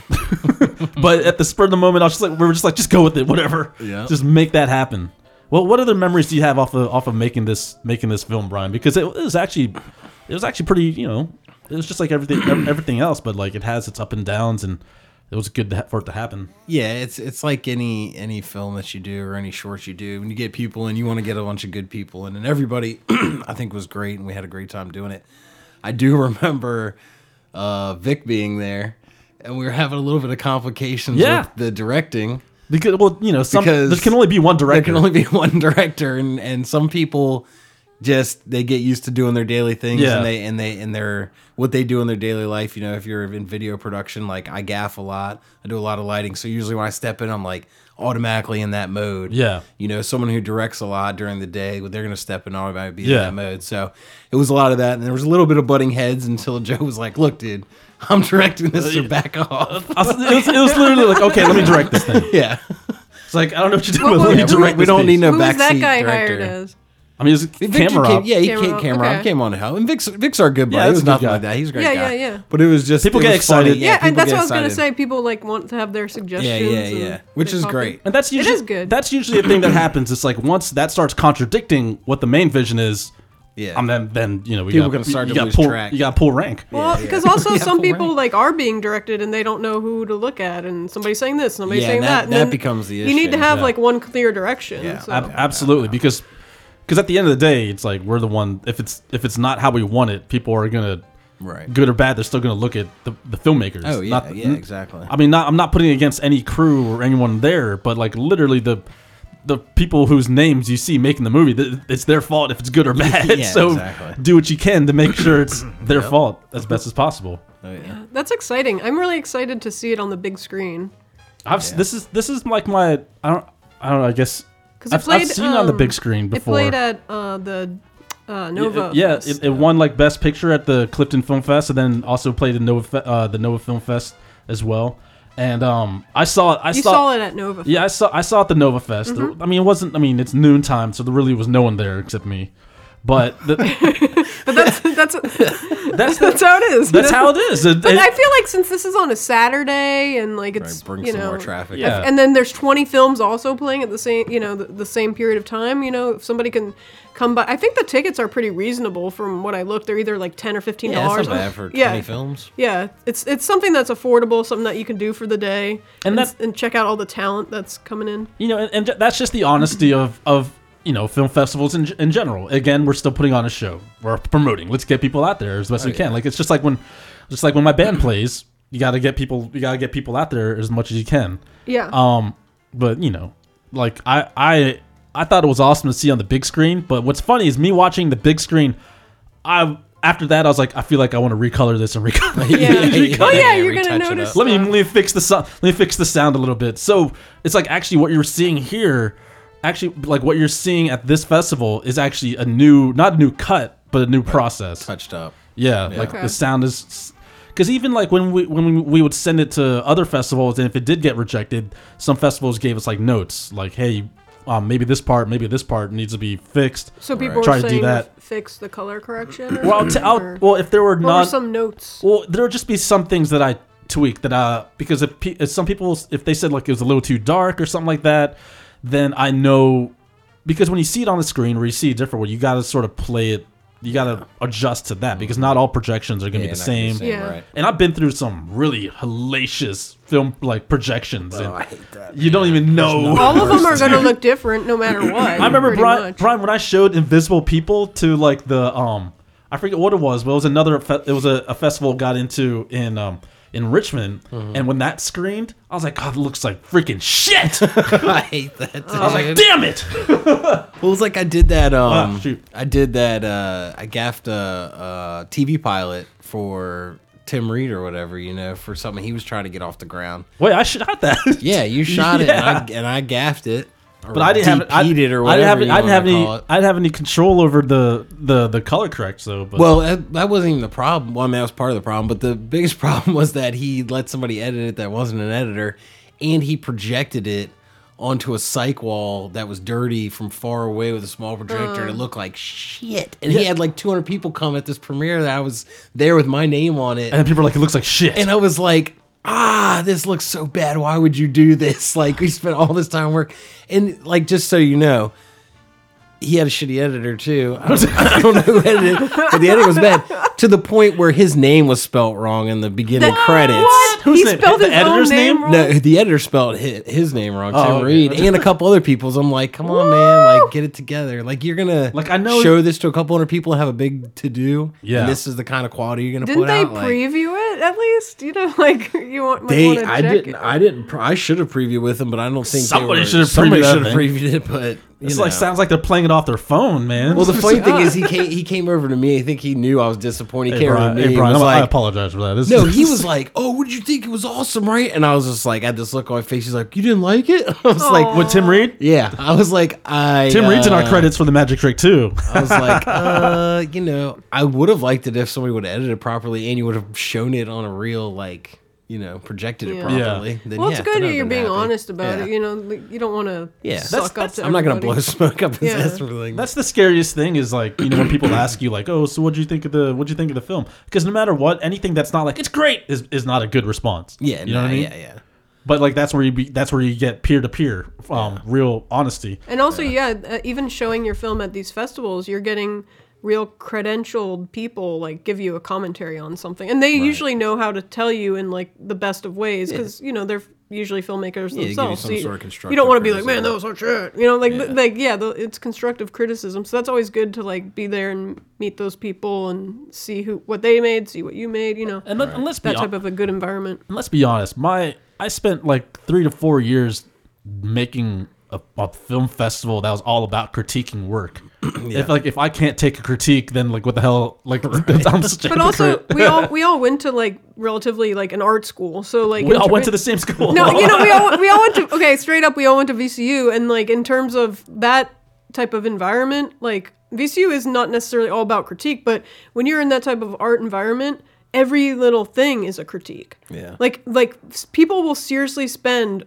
Speaker 1: but at the spur of the moment, we were just like, just go with it, whatever.
Speaker 3: Yeah.
Speaker 1: Just make that happen. Well, what other memories do you have off of making this film, Brian? Because it was actually pretty, you know, it was just like everything else, but like it has its up and downs, and it was good for it to happen.
Speaker 3: Yeah, it's like any film that you do or any shorts you do. When you get people in, you want to get a bunch of good people in, and everybody I think was great, and we had a great time doing it. I do remember Vic being there, and we were having a little bit of complications
Speaker 1: Yeah.
Speaker 3: with the directing.
Speaker 1: Because, well, you know,
Speaker 3: Because
Speaker 1: there can only be one
Speaker 3: There
Speaker 1: director.
Speaker 3: can only be one director, and some people just they get used to doing their daily things,
Speaker 1: Yeah.
Speaker 3: and they're what they do in their daily life. You know, if you're in video production, like I gaff a lot, I do a lot of lighting, so usually when I step in, I'm like automatically in that mode.
Speaker 1: Yeah.
Speaker 3: You know, someone who directs a lot during the day, they're gonna step in automatically be
Speaker 1: Yeah.
Speaker 3: in that mode. So it was a lot of that, and there was a little bit of butting heads until Joe was like, "Look, dude, I'm directing this, so back off."
Speaker 1: It was literally like, okay, let me direct this thing.
Speaker 3: Yeah.
Speaker 1: It's like, I don't know what you're doing.
Speaker 2: Well,
Speaker 1: let me
Speaker 2: yeah,
Speaker 1: direct
Speaker 3: we
Speaker 1: this
Speaker 3: don't
Speaker 1: piece.
Speaker 3: need no
Speaker 2: Who was that
Speaker 3: backseat
Speaker 2: guy
Speaker 3: director.
Speaker 2: hired as?
Speaker 1: I mean, it's
Speaker 3: Victor
Speaker 1: camera
Speaker 3: came,
Speaker 1: up.
Speaker 3: yeah, he
Speaker 2: Camera
Speaker 3: came
Speaker 2: up,
Speaker 3: camera
Speaker 2: okay.
Speaker 3: up, came on to help. And Vic's our good buddy.
Speaker 1: Yeah,
Speaker 3: It
Speaker 1: he's
Speaker 3: was
Speaker 1: a good
Speaker 3: nothing
Speaker 1: guy.
Speaker 3: like that. He's a great
Speaker 2: Yeah,
Speaker 3: guy.
Speaker 2: yeah.
Speaker 3: But it was just
Speaker 1: People
Speaker 3: it
Speaker 1: get
Speaker 3: was funny.
Speaker 1: excited.
Speaker 2: Yeah, and
Speaker 3: people
Speaker 2: that's
Speaker 3: get
Speaker 2: what I was gonna
Speaker 3: excited.
Speaker 2: say. People like want to have their suggestions.
Speaker 3: Yeah. Which is great.
Speaker 1: And that's usually
Speaker 2: is good.
Speaker 1: That's usually a thing that happens. It's like once that starts contradicting what the main vision is,
Speaker 3: Yeah.
Speaker 1: then you know we
Speaker 3: People
Speaker 1: got,
Speaker 3: gonna start
Speaker 1: you
Speaker 3: to
Speaker 1: got
Speaker 3: lose
Speaker 1: pull,
Speaker 3: track.
Speaker 1: You got pull rank.
Speaker 2: Well,
Speaker 3: Yeah.
Speaker 2: because also
Speaker 3: Yeah,
Speaker 2: some
Speaker 3: full
Speaker 2: people
Speaker 3: rank.
Speaker 2: like are being directed and they don't know who to look at, and somebody's saying this, somebody's
Speaker 3: Yeah,
Speaker 2: saying
Speaker 3: and
Speaker 2: that.
Speaker 3: that-
Speaker 2: and
Speaker 3: that
Speaker 2: then
Speaker 3: becomes the
Speaker 2: You need to
Speaker 3: issue,
Speaker 2: have
Speaker 1: yeah.
Speaker 2: like one clear direction.
Speaker 3: Yeah,
Speaker 2: so.
Speaker 1: Absolutely, because at the end of the day, it's like we're the one. If it's not how we want it, people are gonna,
Speaker 3: Right.
Speaker 1: good or bad, they're still gonna look at the filmmakers.
Speaker 3: Oh yeah,
Speaker 1: Not-
Speaker 3: yeah, exactly.
Speaker 1: I mean, I'm not putting it against any crew or anyone there, but like literally the people whose names you see making the movie, it's their fault if it's good or bad.
Speaker 3: Yeah,
Speaker 1: so
Speaker 3: exactly.
Speaker 1: do what you can to make sure it's their fault as best as possible.
Speaker 3: Oh, yeah.
Speaker 2: That's exciting. I'm really excited to see it on the big screen.
Speaker 1: This is like my I don't know, I guess
Speaker 2: 'Cause
Speaker 1: I've seen it on the big screen before.
Speaker 2: It played at the Nova.
Speaker 1: Yeah,
Speaker 2: Fest.
Speaker 1: it won like Best Picture at the Clifton Film Fest, and then also played in the Nova Film Fest as well. And I saw
Speaker 2: You saw it at Nova.
Speaker 1: Yeah, I saw it at the Nova Fest. I mean, it wasn't. I mean, it's noontime, so there really was no one there except me. But
Speaker 2: But that's
Speaker 1: that's
Speaker 2: how it is.
Speaker 1: that's how it is.
Speaker 2: But I feel like since this is on a Saturday and like it's
Speaker 3: Right, bring
Speaker 2: you
Speaker 3: some
Speaker 2: know
Speaker 3: more traffic.
Speaker 1: Yeah.
Speaker 2: and then there's 20 films also playing at the same the same period of time. If somebody can come by, I think the tickets are pretty reasonable from what I looked. They're either like $10 or $15.
Speaker 3: Yeah, it's not bad for 20 films.
Speaker 2: Yeah, it's something that's affordable, something that you can do for the day,
Speaker 1: And
Speaker 2: and check out all the talent that's coming in.
Speaker 1: and that's just the honesty of film festivals in general. Again, we're still putting on a show. We're promoting. Let's get people out there as best we can. Like it's just like when my band plays, you got to get people out there as much as you can.
Speaker 2: Yeah.
Speaker 1: But like I thought it was awesome to see on the big screen. But what's funny is me watching the big screen. After that, I was like, I feel like I want to recolor this and recolor.
Speaker 2: Yeah. Oh yeah, you're
Speaker 3: retouch
Speaker 2: gonna
Speaker 3: it
Speaker 2: notice.
Speaker 3: up.
Speaker 1: Let me fix the sound. Let me fix the sound a little bit. So it's like actually what you're seeing here, actually like what you're seeing at this festival is actually not a new cut, but a new process.
Speaker 3: Touched up.
Speaker 1: Yeah, like
Speaker 2: Okay.
Speaker 1: the sound is. Because even like when we would send it to other festivals, and if it did get rejected, some festivals gave us like notes, like, hey, maybe this part needs to be fixed.
Speaker 2: So people
Speaker 1: Try
Speaker 2: were
Speaker 1: to do
Speaker 2: saying
Speaker 1: that.
Speaker 2: to fix the color correction. Or
Speaker 1: Well,
Speaker 2: something, or
Speaker 1: well, if there were
Speaker 2: what were
Speaker 1: not
Speaker 2: some notes?
Speaker 1: well, there would just be some things that I tweaked that because if some people, if they said like it was a little too dark or something like that, then I know, because when you see it on the screen or you see it different, well, you got to sort of play it, you got to adjust to that because not all projections are going to be the
Speaker 3: not gonna be
Speaker 1: same.
Speaker 2: Yeah.
Speaker 3: Right.
Speaker 1: And I've been through some really hellacious film like projections, and
Speaker 3: I hate that.
Speaker 1: you don't even know.
Speaker 2: All of them are going to look different no matter what.
Speaker 1: I remember
Speaker 2: pretty
Speaker 1: Brian,
Speaker 2: much.
Speaker 1: when I showed Invisible People to like the I forget what it was, but it was it was a festival got into in Richmond, and when that screened, I was like, God, it looks like freaking shit.
Speaker 3: I hate that. Dude.
Speaker 1: I was like, damn it.
Speaker 3: Well, it was like I did that.
Speaker 1: Shoot.
Speaker 3: I did that. I gaffed a TV pilot for Tim Reed or whatever, for something he was trying to get off the ground.
Speaker 1: Wait, I shot that.
Speaker 3: Yeah, you shot
Speaker 1: Yeah.
Speaker 3: it, and I gaffed it. Or
Speaker 1: But I didn't have
Speaker 3: DP'd it or whatever.
Speaker 1: I didn't have any.
Speaker 3: Call it.
Speaker 1: I didn't have any control over the color correct. So, but
Speaker 3: Well, that wasn't even the problem. Well, I mean, that was part of the problem. But the biggest problem was that he let somebody edit it that wasn't an editor, and he projected it onto a psych wall that was dirty from far away with a small projector, and it looked like shit. And he had like 200 people come at this premiere that I was there with my name on it.
Speaker 1: and then people are like, it looks like shit.
Speaker 3: And I was like, this looks so bad. Why would you do this? Like, we spent all this time work. And, like, just so you know, he had a shitty editor, too. I don't know who edited it, but the editing was bad. To the point where his name was spelt wrong in the beginning credits.
Speaker 2: What?
Speaker 1: Whose
Speaker 2: He
Speaker 1: name?
Speaker 2: spelled
Speaker 1: The
Speaker 2: his
Speaker 1: editor's
Speaker 2: own name
Speaker 1: name?
Speaker 2: wrong?
Speaker 3: No, the editor spelled his name wrong, Tim
Speaker 1: okay.
Speaker 3: Reed, and a couple other people's. I'm like, come on, man, like, get it together. Like, you're gonna
Speaker 1: Like, I know-
Speaker 3: show this to a couple hundred people and have a big to do.
Speaker 1: Yeah.
Speaker 3: And this is the kind of quality you're gonna
Speaker 2: Didn't
Speaker 3: put
Speaker 2: they
Speaker 3: out. Like,
Speaker 2: preview it? hat at least? You know, like you want. Want
Speaker 3: I should have previewed with them, but I don't think
Speaker 1: Somebody should have
Speaker 3: somebody
Speaker 1: previewed
Speaker 3: should
Speaker 1: that
Speaker 3: have
Speaker 1: thing.
Speaker 3: previewed it. But
Speaker 1: It's like sounds like they're playing it off their phone, man.
Speaker 3: well, the funny thing is he came over to me. I think he knew I was disappointed. He came over to me.
Speaker 1: Hey,
Speaker 3: and
Speaker 1: Brian,
Speaker 3: was
Speaker 1: I
Speaker 3: like,
Speaker 1: apologize for that.
Speaker 3: no, he was like, "Oh, what did you think? It was awesome, right?" And I was just like, I had this look on my face. He's like, "You didn't like it?" I was like,
Speaker 1: with Tim Reed.
Speaker 3: "Yeah." I was like,
Speaker 1: Tim Reed's in our credits for the Magic Trick too.
Speaker 3: I was like, I would have liked it if somebody would have edited it properly and you would have shown it on a real, like, projected it
Speaker 2: Yeah.
Speaker 3: properly. Then,
Speaker 2: Well, it's good
Speaker 3: then
Speaker 2: that
Speaker 3: I'd
Speaker 2: you're
Speaker 3: been
Speaker 2: being
Speaker 3: happy.
Speaker 2: honest about
Speaker 3: Yeah.
Speaker 2: it. You know, like, you don't want to
Speaker 3: Yeah.
Speaker 2: suck up to
Speaker 3: I'm not going to blow
Speaker 2: everybody.
Speaker 3: smoke up his
Speaker 2: Yeah.
Speaker 3: ass or anything.
Speaker 1: That's the scariest thing is like, when people ask you like, "Oh, so what'd you think of the film?" Because no matter what, anything that's not like it's great is not a good response.
Speaker 3: yeah,
Speaker 1: you know what I mean?
Speaker 3: Yeah.
Speaker 1: But like that's where you get peer to peer, real honesty.
Speaker 2: And also, even showing your film at these festivals, you're getting real credentialed people like give you a commentary on something, and they usually know how to tell you in like the best of ways because they're usually filmmakers
Speaker 3: they give you
Speaker 2: themselves.
Speaker 3: some
Speaker 2: So
Speaker 3: sort of
Speaker 2: you
Speaker 3: constructive
Speaker 2: don't want to be like, man,
Speaker 3: criticism.
Speaker 2: that was such shit. It's constructive criticism. So that's always good to like be there and meet those people and see what they made, see what you made.
Speaker 1: And let's be
Speaker 2: that type of a good environment.
Speaker 1: And let's be honest, I spent like 3 to 4 years making a film festival that was all about critiquing work. If I can't take a critique, then like what the hell? Like I'm such a
Speaker 2: But also,
Speaker 1: hypocrite.
Speaker 2: we all went to like relatively like an art school, so like
Speaker 1: we all went to the same school.
Speaker 2: No, we all went to straight up. We all went to VCU, and like in terms of that type of environment, like VCU is not necessarily all about critique, but when you're in that type of art environment, every little thing is a critique.
Speaker 3: Yeah.
Speaker 2: Like people will seriously spend,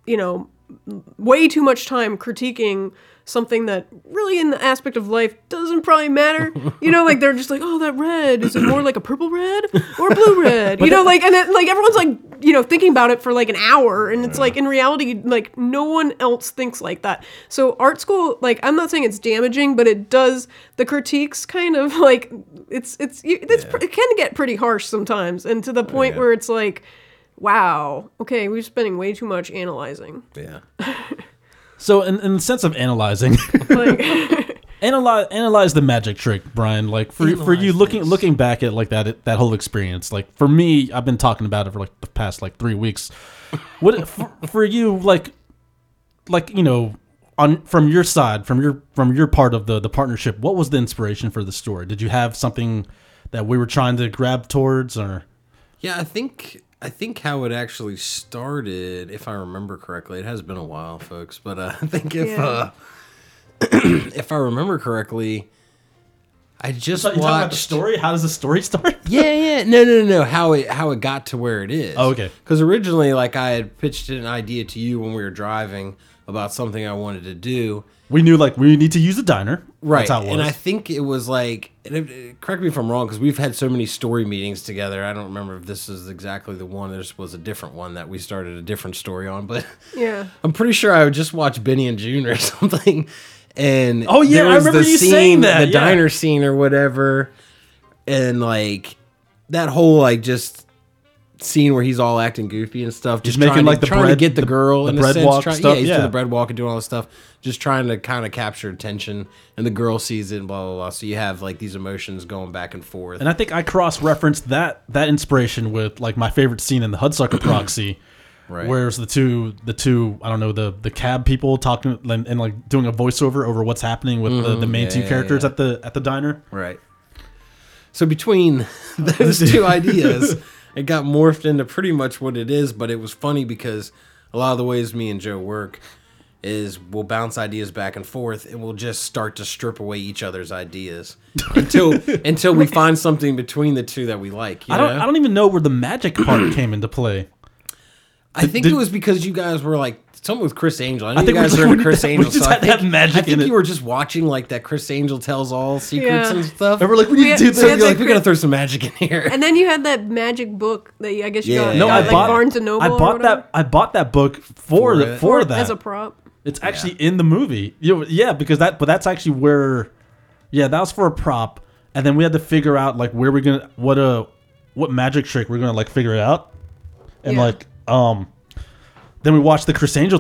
Speaker 2: way too much time critiquing something that really in the aspect of life doesn't probably matter. Like they're just like, oh, that red, is it more like a purple red or a blue red? And then like everyone's like, thinking about it for like an hour, and it's like in reality, like no one else thinks like that. So art school, like I'm not saying it's damaging, but it does, the critiques kind of like it can get pretty harsh sometimes, and to the point where it's like, wow, okay, we're spending way too much analyzing.
Speaker 3: Yeah.
Speaker 1: So in the sense of analyzing,
Speaker 2: Like,
Speaker 1: analyze the Magic Trick, Brian. Like for you looking back at like that whole experience. Like for me, I've been talking about it for like the past like 3 weeks. What for you like on from your side, from your part of the partnership, what was the inspiration for the story? Did you have something that we were trying to grab towards, or?
Speaker 3: Yeah, I think how it actually started, if I remember correctly, it has been a while, folks, but I think if I remember correctly, I just
Speaker 1: So you talking about the
Speaker 3: watched.
Speaker 1: story? How does the story start?
Speaker 3: Yeah, no. How it got to where it is.
Speaker 1: Oh, okay.
Speaker 3: Because originally, like I had pitched an idea to you when we were driving about something I wanted to do.
Speaker 1: We knew like we need to use a diner.
Speaker 3: Right,
Speaker 1: That's how it was.
Speaker 3: and I think it was like, correct me if I'm wrong, because we've had so many story meetings together. I don't remember if this is exactly the one. This was a different one that we started a different story on, but
Speaker 2: yeah.
Speaker 3: I'm pretty sure I would just watch Benny and June or something. And
Speaker 1: Oh, yeah,
Speaker 3: there
Speaker 1: I
Speaker 3: was
Speaker 1: remember
Speaker 3: the
Speaker 1: you saying that,
Speaker 3: the
Speaker 1: yeah.
Speaker 3: diner scene or whatever, and like that whole like just scene where he's all acting goofy and stuff, just
Speaker 1: making,
Speaker 3: trying,
Speaker 1: like, the
Speaker 3: trying
Speaker 1: bread-
Speaker 3: to get the girl
Speaker 1: the
Speaker 3: in
Speaker 1: bread
Speaker 3: a sense.
Speaker 1: walk
Speaker 3: Trying,
Speaker 1: stuff,
Speaker 3: he's
Speaker 1: yeah.
Speaker 3: doing the bread walk and doing all this stuff, just trying to kind of capture attention, and the girl sees it and blah blah blah. So you have like these emotions going back and forth.
Speaker 1: And I think I cross-referenced that inspiration with like my favorite scene in the Hudsucker Proxy,
Speaker 3: Right.
Speaker 1: where's the two I don't know the cab people talking and like doing a voiceover over what's happening with the main two characters at the diner.
Speaker 3: Right. So between those two ideas, it got morphed into pretty much what it is. But it was funny because a lot of the ways me and Joe work is we'll bounce ideas back and forth, and we'll just start to strip away each other's ideas until we find something between the two that we like.
Speaker 1: I don't even know where the magic part came into play.
Speaker 3: I think it was because you guys were like something with Chris Angel. I know
Speaker 1: think
Speaker 3: you guys
Speaker 1: we
Speaker 3: are
Speaker 1: just-
Speaker 3: into Chris
Speaker 1: we
Speaker 3: Angel.
Speaker 1: just
Speaker 3: So
Speaker 1: had that magic
Speaker 3: I think
Speaker 1: in it.
Speaker 3: you were just watching like that Chris Angel tells all secrets
Speaker 2: Yeah.
Speaker 3: and stuff.
Speaker 1: And we're like, we need to do
Speaker 2: Yeah,
Speaker 1: this.
Speaker 3: So
Speaker 2: yeah,
Speaker 3: you're like,
Speaker 2: that
Speaker 3: we gotta throw some magic in here.
Speaker 2: And then you had that magic book that I guess you
Speaker 3: Yeah.
Speaker 2: got,
Speaker 3: No,
Speaker 2: got,
Speaker 3: I
Speaker 2: like
Speaker 3: bought-
Speaker 2: Barnes and Noble.
Speaker 1: I
Speaker 2: or
Speaker 1: bought
Speaker 2: whatever.
Speaker 1: that. I bought that book for
Speaker 3: it.
Speaker 1: that
Speaker 2: as a prop.
Speaker 1: It's actually in the movie. Yeah, because that's actually where. Yeah, that was for a prop, and then we had to figure out like where we're gonna what magic trick we're gonna like figure it out, and
Speaker 2: Yeah.
Speaker 1: then we watched the Chris Angel thing,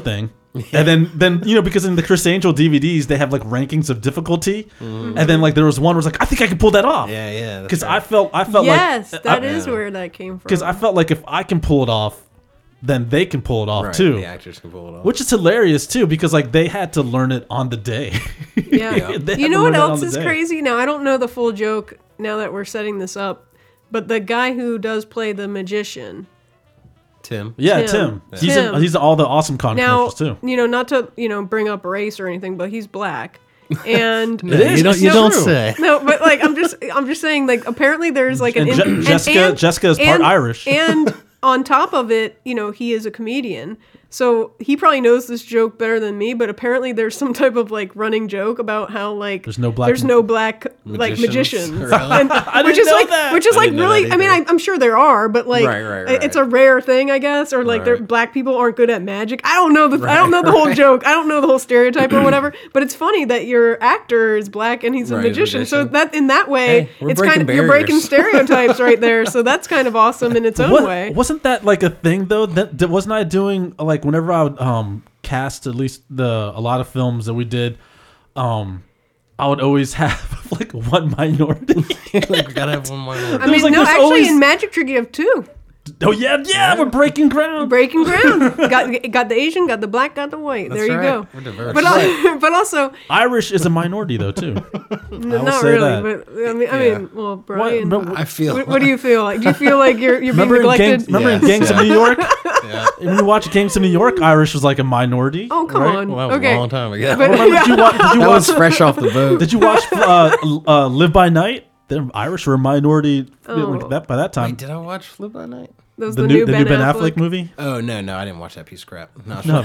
Speaker 1: And then because in the Chris Angel DVDs they have like rankings of difficulty, and then like there was one where it's like I think I can pull that off.
Speaker 3: Yeah.
Speaker 1: Because I felt
Speaker 2: Yes,
Speaker 1: like
Speaker 2: that is where that came from.
Speaker 1: because I felt like if I can pull it off, then they can pull it off
Speaker 3: right,
Speaker 1: too.
Speaker 3: the actors can pull it off.
Speaker 1: Which is hilarious too, because like they had to learn it on the day.
Speaker 2: Yeah.
Speaker 1: They had
Speaker 2: You
Speaker 1: to
Speaker 2: know
Speaker 1: learn
Speaker 2: what
Speaker 1: it on
Speaker 2: else
Speaker 1: the
Speaker 2: is
Speaker 1: day.
Speaker 2: crazy? Now I don't know the full joke now that we're setting this up, but the guy who does play the magician.
Speaker 3: Tim.
Speaker 1: Yeah,
Speaker 2: Tim.
Speaker 1: Tim.
Speaker 2: Tim.
Speaker 1: He's in all the Awesome Con
Speaker 2: Now,
Speaker 1: commercials too.
Speaker 2: not to bring up race or anything, but he's black. And
Speaker 3: No, you don't say.
Speaker 2: No, but like I'm just saying, like apparently there's like an
Speaker 1: And Jessica is part Irish.
Speaker 2: and on top of it, he is a comedian, so he probably knows this joke better than me. But apparently there's some type of like running joke about how like
Speaker 1: There's no black
Speaker 3: Magicians?
Speaker 2: magicians,
Speaker 3: Really?
Speaker 1: I
Speaker 2: which
Speaker 1: didn't
Speaker 2: is
Speaker 1: know
Speaker 2: like
Speaker 1: that.
Speaker 2: which is
Speaker 3: I
Speaker 2: like
Speaker 3: didn't know
Speaker 2: really.
Speaker 3: that
Speaker 2: I mean,
Speaker 3: either.
Speaker 2: I'm sure there are, but like
Speaker 3: Right.
Speaker 2: it's a rare thing, I guess, or like
Speaker 3: Right.
Speaker 2: black people aren't good at magic. I don't know the whole joke. I don't know the whole stereotype or whatever. But it's funny that your actor is black and he's a
Speaker 3: Right, he's a
Speaker 2: magician. So
Speaker 3: magician.
Speaker 2: that in that way,
Speaker 3: Hey, we're
Speaker 2: it's
Speaker 3: breaking
Speaker 2: kind of you're breaking
Speaker 3: barriers.
Speaker 2: stereotypes right there. So that's kind of awesome in its own way.
Speaker 1: Wasn't that like a thing though? That wasn't I doing like whenever I would cast at least a lot of films that we did, I would always have like one minority.
Speaker 3: Like, we gotta have one more.
Speaker 2: I mean,
Speaker 1: like,
Speaker 2: no,
Speaker 1: there's
Speaker 2: actually,
Speaker 1: always-
Speaker 2: in Magic Trick you have two.
Speaker 1: Oh yeah, we're breaking ground.
Speaker 2: Breaking ground. got the Asian, got the black, got the white.
Speaker 3: That's
Speaker 2: there you
Speaker 3: right.
Speaker 2: go.
Speaker 3: We're diverse.
Speaker 2: But also,
Speaker 1: Irish is a minority though too.
Speaker 2: not
Speaker 1: say
Speaker 2: really.
Speaker 1: that.
Speaker 2: But I
Speaker 3: Yeah.
Speaker 2: mean, well, Brian,
Speaker 1: But
Speaker 3: I feel.
Speaker 2: what do you feel like? Do you feel like you're being
Speaker 1: remember
Speaker 2: neglected?
Speaker 1: in
Speaker 3: Yes,
Speaker 1: Gangs of
Speaker 3: yeah.
Speaker 1: New York?
Speaker 3: Yeah.
Speaker 1: When you watch Gangs of New York, Irish was like a minority.
Speaker 2: Oh, come
Speaker 1: right?
Speaker 2: on.
Speaker 3: Well,
Speaker 2: Okay.
Speaker 3: a long time ago.
Speaker 2: But-
Speaker 1: Remember, did you
Speaker 3: that
Speaker 1: watch?
Speaker 3: was fresh off the boat.
Speaker 1: Did you watch Live by Night? The Irish were a minority by that time.
Speaker 3: Wait, did I watch Live by Night?
Speaker 2: That was
Speaker 1: the new Ben Affleck movie.
Speaker 3: Oh no, I didn't watch that piece of crap. No,
Speaker 1: No,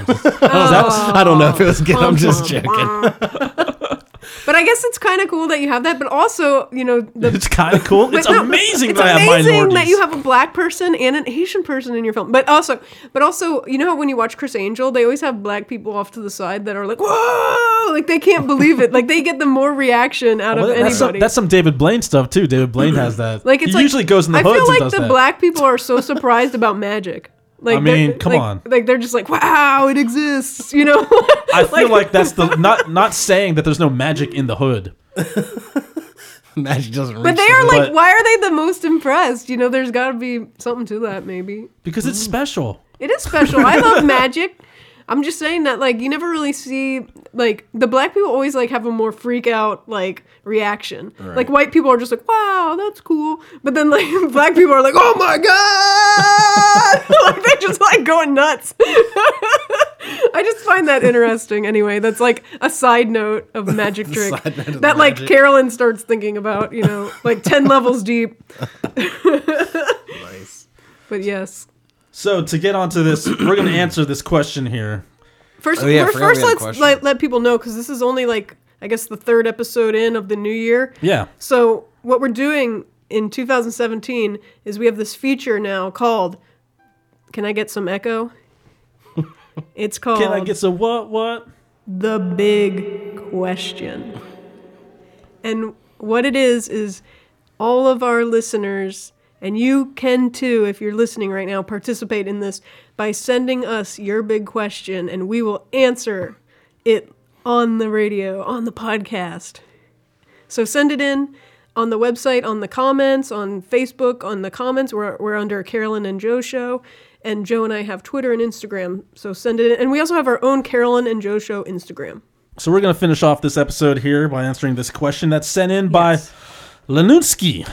Speaker 3: I don't know if it was good. I'm just joking.
Speaker 2: But I guess it's kind of cool that you have that. But also,
Speaker 1: it's kind of cool. It's
Speaker 2: no,
Speaker 1: amazing
Speaker 2: it's
Speaker 1: that I have
Speaker 2: amazing
Speaker 1: minorities.
Speaker 2: that you have a black person and an Asian person in your film. But also, you know how when you watch Chris Angel, they always have black people off to the side that are like, whoa, like they can't believe it. Like they get the more reaction out of anybody.
Speaker 1: That's some David Blaine stuff too. David Blaine has that.
Speaker 2: Like it's
Speaker 1: he
Speaker 2: like,
Speaker 1: usually goes in the
Speaker 2: I
Speaker 1: hoods
Speaker 2: feel like
Speaker 1: and does
Speaker 2: the
Speaker 1: that.
Speaker 2: black people are so surprised about magic. Like
Speaker 1: I mean,
Speaker 2: they're-
Speaker 1: come
Speaker 2: like-
Speaker 1: on.
Speaker 2: Like they're just like, wow, it exists.
Speaker 1: I feel like that's the not saying that there's no magic in the hood.
Speaker 3: Magic doesn't reach.
Speaker 2: But they are
Speaker 3: the-
Speaker 2: like,
Speaker 1: But-
Speaker 2: why are they the most impressed? There's got to be something to that, maybe.
Speaker 1: Because it's special.
Speaker 2: It is special. I love magic. I'm just saying that, like, you never really see, like, the black people always, like, have a more freak out, like, reaction.
Speaker 3: Right.
Speaker 2: Like, white people are just like, wow, that's cool. But then, like, black people are like, oh my God! Like, they're just, like, going nuts. I just find that interesting anyway. That's, like, a side note of Magic Trick.
Speaker 3: Side note of
Speaker 2: That, like,
Speaker 3: Magic.
Speaker 2: Carolyn starts thinking about, like, 10 levels deep.
Speaker 3: Nice.
Speaker 2: But yes.
Speaker 1: So to get onto this, we're going to answer this question here.
Speaker 2: First,
Speaker 3: Oh, yeah, I forgot we
Speaker 2: first
Speaker 3: had a
Speaker 2: let's
Speaker 3: question.
Speaker 2: let people know, because this is only like, I guess, the third episode in of the new year.
Speaker 1: Yeah.
Speaker 2: So what we're doing in 2017 is we have this feature now called, can I get some echo? It's called
Speaker 1: Can I get some what?
Speaker 2: The Big Question. And what it is all of our listeners, and you can too, if you're listening right now, participate in this by sending us your big question, and we will answer it on the radio, on the podcast. So send it in on the website, on the comments, on Facebook, on the comments. We're under Carolyn and Joe Show. And Joe and I have Twitter and Instagram, so send it in. And we also have our own Carolyn and Joe Show Instagram.
Speaker 1: So we're going to finish off this episode here by answering this question that's sent in by Lanutsky,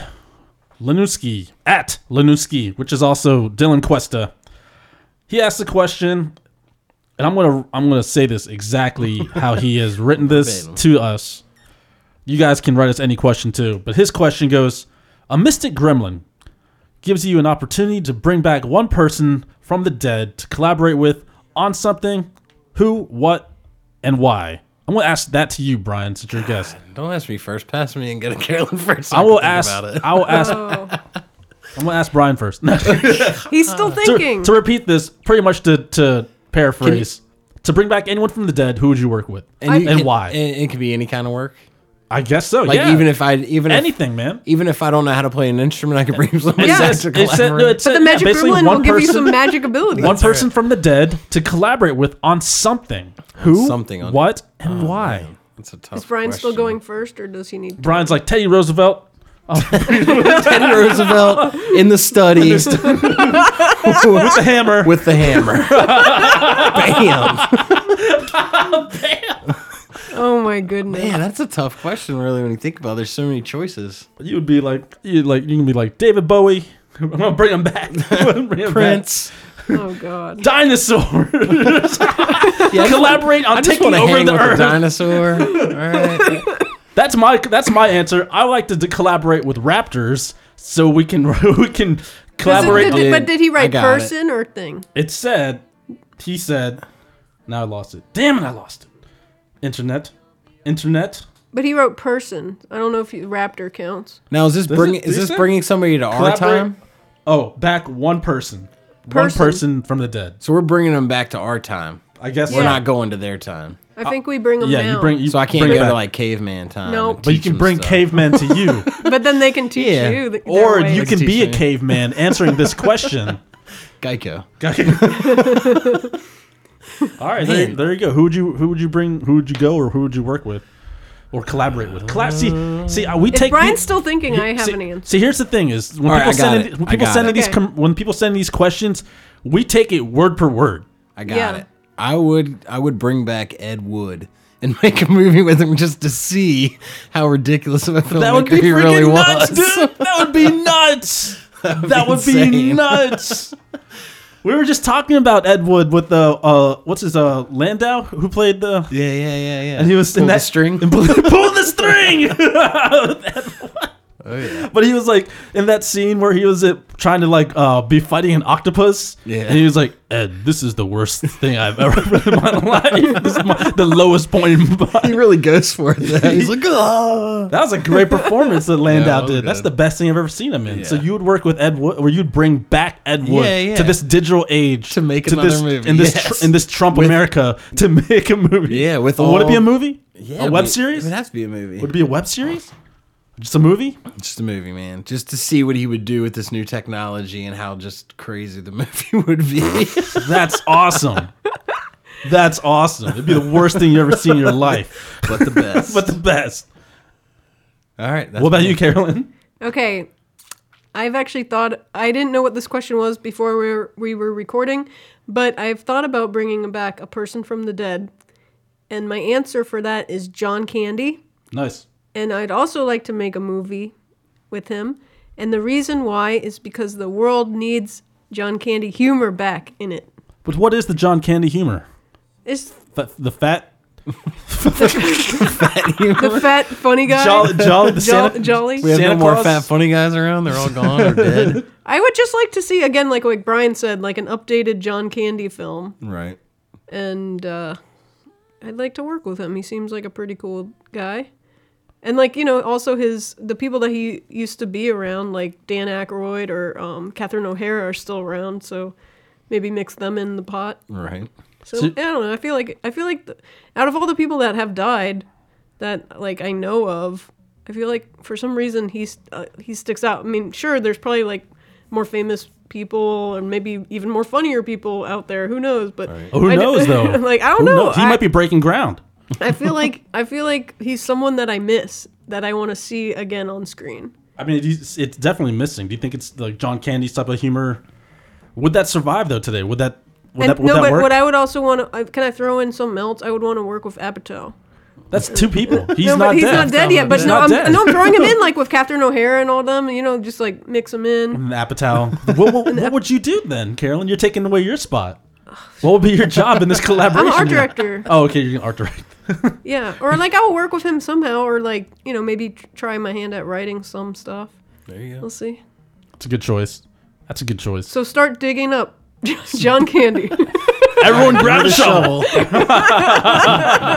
Speaker 1: at Lanutsky, which is also Dylan Cuesta. He asked the question, and I'm gonna say this exactly how he has written this to us. You guys can write us any question too, but his question goes: a mystic gremlin gives you an opportunity to bring back one person from the dead to collaborate with on something. Who, what, and why? I'm going to ask that to you, Brian, since you're a guest.
Speaker 3: Don't ask me first. Pass me and get a Carolyn first. So
Speaker 1: I will
Speaker 3: can think
Speaker 1: ask.
Speaker 3: about it.
Speaker 1: I will ask.
Speaker 2: Oh,
Speaker 1: I'm going to ask Brian first.
Speaker 2: he's still thinking.
Speaker 1: to repeat this, pretty much to paraphrase, to bring back anyone from the dead, who would you work with, and
Speaker 3: you can-
Speaker 1: why?
Speaker 3: It can be any kind of work.
Speaker 1: I guess so.
Speaker 3: Like
Speaker 1: yeah.
Speaker 3: even if
Speaker 1: anything, man.
Speaker 3: even if I don't know how to play an instrument, I can bring somebody
Speaker 2: Yeah.
Speaker 3: else to
Speaker 1: It said, no,
Speaker 3: collaborate.
Speaker 1: it said,
Speaker 2: But the magic
Speaker 1: basically
Speaker 2: gremlin
Speaker 1: one
Speaker 2: will give you
Speaker 1: person-
Speaker 2: some magic abilities.
Speaker 1: One person from the dead to collaborate with on something. Who,
Speaker 3: something, on-
Speaker 1: what, and why?
Speaker 3: That's a tough
Speaker 2: Is Brian still
Speaker 3: question.
Speaker 2: going first, or does he need?
Speaker 1: Brian's like Teddy Roosevelt.
Speaker 3: Teddy Roosevelt in the study
Speaker 1: with the hammer.
Speaker 3: with the hammer. Bam.
Speaker 2: Oh my goodness!
Speaker 3: Man, that's a tough question, really, when you think about it. There's so many choices.
Speaker 1: You would be like, you can be like David Bowie. I'm gonna bring him back. Bring him
Speaker 3: Prince.
Speaker 2: Oh god!
Speaker 1: back. Dinosaur. Collaborate on
Speaker 3: I just
Speaker 1: taking
Speaker 3: want to
Speaker 1: over
Speaker 3: hang
Speaker 1: the
Speaker 3: with a
Speaker 1: earth.
Speaker 3: dinosaur. All right.
Speaker 1: That's my answer. I like to collaborate with raptors so we can collaborate.
Speaker 2: But did he
Speaker 3: I
Speaker 2: write
Speaker 3: got
Speaker 2: person or thing?
Speaker 1: He said, now I lost it. Damn it, I lost it. Internet.
Speaker 2: But he wrote person. I don't know if raptor counts.
Speaker 3: Now, is this
Speaker 1: say?
Speaker 3: bringing somebody to our
Speaker 1: Collaborate.
Speaker 3: time?
Speaker 1: Oh, back one person. One
Speaker 2: Person.
Speaker 1: person from the dead.
Speaker 3: So we're bringing them back to our time.
Speaker 1: I guess.
Speaker 3: We're
Speaker 2: Yeah.
Speaker 3: not going to their time.
Speaker 2: I think we bring them
Speaker 1: Yeah,
Speaker 2: now.
Speaker 1: you bring. You
Speaker 3: So I can't
Speaker 1: bring
Speaker 3: go
Speaker 1: it
Speaker 3: to
Speaker 1: back.
Speaker 3: like caveman time.
Speaker 2: Nope.
Speaker 3: and
Speaker 1: But you
Speaker 3: teach
Speaker 1: can
Speaker 3: them
Speaker 1: bring
Speaker 3: stuff.
Speaker 1: cavemen to you,
Speaker 2: But then they can teach
Speaker 3: Yeah.
Speaker 2: you.
Speaker 1: or
Speaker 2: their
Speaker 1: you
Speaker 2: ways.
Speaker 1: can be a
Speaker 3: Teach me.
Speaker 1: caveman answering this question.
Speaker 3: Geico.
Speaker 1: All right, there you go. Who would you bring? Who would you go, or who would you work with, or collaborate with? See, we
Speaker 2: If
Speaker 1: take.
Speaker 2: Brian's still thinking, I have
Speaker 1: see,
Speaker 2: an answer.
Speaker 1: See, here's the thing: is when
Speaker 3: All right,
Speaker 1: people
Speaker 3: I got
Speaker 1: send
Speaker 3: it.
Speaker 1: in, when
Speaker 3: I
Speaker 1: people
Speaker 3: got
Speaker 1: send
Speaker 3: it.
Speaker 1: in these
Speaker 2: Okay.
Speaker 1: when people send these questions, we take it word per word.
Speaker 3: I got
Speaker 2: Yeah.
Speaker 3: it. I would bring back Ed Wood and make a movie with him just to see how ridiculous of a
Speaker 1: That would
Speaker 3: filmmaker
Speaker 1: be
Speaker 3: he really
Speaker 1: freaking nuts,
Speaker 3: was.
Speaker 1: dude. That would be nuts. That would be
Speaker 3: insane.
Speaker 1: nuts. We were just talking about Ed Wood with the what's his Landau who played the
Speaker 3: Yeah.
Speaker 1: and he was
Speaker 3: Pull
Speaker 1: in
Speaker 3: the
Speaker 1: that
Speaker 3: string.
Speaker 1: pull the string.
Speaker 3: Oh yeah.
Speaker 1: But he was like in that scene where he was trying to like be fighting an octopus.
Speaker 3: Yeah.
Speaker 1: And he was like, Ed, this is the worst thing I've ever read in my life. This is the lowest point in my
Speaker 3: He really goes for it. Though. He's like, oh.
Speaker 1: That was a great performance that Landau
Speaker 3: Yeah, that was
Speaker 1: did. That's
Speaker 3: good.
Speaker 1: the best thing I've ever seen him in. So
Speaker 3: Yeah.
Speaker 1: you would work with Ed Wood, or you'd bring back Ed Wood
Speaker 3: Yeah.
Speaker 1: to this digital age
Speaker 3: To make
Speaker 1: this,
Speaker 3: another movie,
Speaker 1: in this
Speaker 3: yes.
Speaker 1: in this Trump America to make a movie.
Speaker 3: Yeah, with
Speaker 1: would it be
Speaker 3: all-
Speaker 1: a movie?
Speaker 3: Yeah,
Speaker 1: a web
Speaker 3: but
Speaker 1: series?
Speaker 3: It would have to be a movie.
Speaker 1: Would it be a web series? Just a movie?
Speaker 3: Just a movie, man. Just to see what he would do with this new technology and how just crazy the movie would be.
Speaker 1: That's awesome. That's awesome. It'd be the worst thing you ever seen in your life,
Speaker 3: but the best.
Speaker 1: but the best.
Speaker 3: All right. That's
Speaker 1: What about
Speaker 3: me.
Speaker 1: you, Carolyn?
Speaker 2: Okay, I've actually thought I didn't know what this question was before we were recording, but I've thought about bringing back a person from the dead, and my answer for that is John Candy.
Speaker 1: Nice.
Speaker 2: And I'd also like to make a movie with him. And the reason why is because the world needs John Candy humor back in it.
Speaker 1: But what is the John Candy humor?
Speaker 2: It's
Speaker 1: The fat,
Speaker 2: the fat funny guy.
Speaker 1: jolly, the Santa,
Speaker 2: Jolly.
Speaker 3: We have
Speaker 1: Santa
Speaker 3: no more
Speaker 1: Claus?
Speaker 3: fat funny guys around. They're all gone or dead.
Speaker 2: I would just like to see, again, like Brian said, like an updated John Candy film.
Speaker 3: Right.
Speaker 2: And I'd like to work with him. He seems like a pretty cool guy. And like, you know, also the people that he used to be around, like Dan Aykroyd or Catherine O'Hara are still around, so maybe mix them in the pot.
Speaker 3: Right.
Speaker 2: So I don't know. I feel like out of all the people that have died, that like I know of, I feel like for some reason he sticks out. I mean, sure, there's probably like more famous people or maybe even more funnier people out there. Who knows? But
Speaker 1: Oh, who knows though?
Speaker 2: Like I don't
Speaker 1: Who
Speaker 2: know.
Speaker 1: knows? He might be breaking ground.
Speaker 2: I feel like he's someone that I miss that I want to see again on screen.
Speaker 1: I mean, it's definitely missing. Do you think it's like John Candy's type of humor? Would that survive though today? Would that
Speaker 2: But
Speaker 1: work?
Speaker 2: what I would also want to can I throw in something else? I would want to work with Apatow.
Speaker 1: That's two people. He's
Speaker 2: No,
Speaker 1: not
Speaker 2: but he's
Speaker 1: dead.
Speaker 2: not dead yet. But
Speaker 1: He's
Speaker 2: no,
Speaker 1: not
Speaker 2: I'm
Speaker 1: dead.
Speaker 2: throwing him in like with Catherine O'Hara and all them. You know, just like mix them in.
Speaker 1: And Apatow. what would you do then, Carolyn? You're taking away your spot. What would be your job in this collaboration?
Speaker 2: I'm art director.
Speaker 1: Oh, okay, you're an art director.
Speaker 2: Yeah, or like I will work with him somehow, or like maybe try my hand at writing some stuff.
Speaker 3: There you go.
Speaker 2: We'll see.
Speaker 1: That's a good choice. That's a good choice.
Speaker 2: So start digging up John Candy.
Speaker 1: Everyone grab a shovel.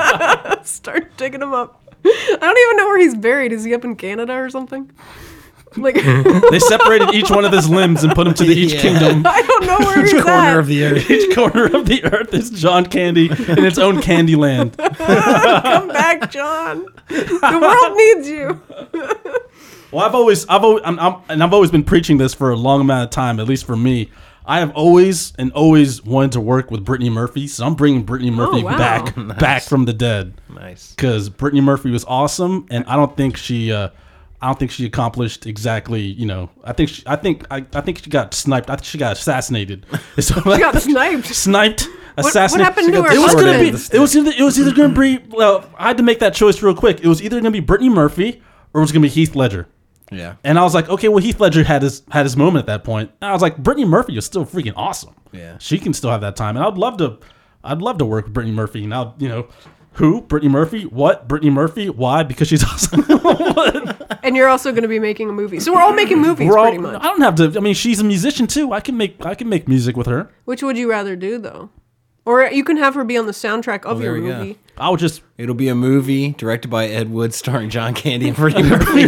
Speaker 2: Start digging him up. I don't even know where he's buried. Is he up in Canada or something? Like,
Speaker 1: They separated each one of his limbs and put him to the each
Speaker 3: Yeah.
Speaker 1: kingdom.
Speaker 2: I don't know where he's
Speaker 3: Corner
Speaker 2: at.
Speaker 3: of the earth.
Speaker 1: Each corner of the earth is John Candy in its own candy land.
Speaker 2: Come back, John. The world needs you.
Speaker 1: Well, I've always been preaching this for a long amount of time, at least for me. I have always wanted to work with Brittany Murphy, so I'm bringing Brittany Murphy
Speaker 2: wow.
Speaker 1: back from the dead.
Speaker 3: Nice.
Speaker 1: Because Brittany Murphy was awesome, and I don't think she accomplished exactly. You know, I think she got sniped. I think she got assassinated. So,
Speaker 2: She got sniped.
Speaker 1: Sniped.
Speaker 2: What
Speaker 1: Assassinated.
Speaker 2: happened to her
Speaker 1: It was gonna be.
Speaker 2: husband?
Speaker 1: It was either gonna be. Well, I had to make that choice real quick. It was either gonna be Brittany Murphy or it was gonna be Heath Ledger.
Speaker 3: Yeah.
Speaker 1: And I was like, okay, well, Heath Ledger had his moment at that point. And I was like, Brittany Murphy is still freaking awesome.
Speaker 3: Yeah.
Speaker 1: She can still have that time, and I'd love to work with Brittany Murphy. Now, you know, who? Brittany Murphy? What? Brittany Murphy? Why? Because she's awesome.
Speaker 2: And you're also going to be making a movie. So we're all making movies pretty much.
Speaker 1: I don't have to. I mean, she's a musician too. I can make music with her.
Speaker 2: Which would you rather do, though? Or you can have her be on the soundtrack of your
Speaker 3: there we go.
Speaker 2: movie.
Speaker 1: I would just.
Speaker 3: It'll be a movie directed by Ed Wood, starring John Candy and Brittany Murphy.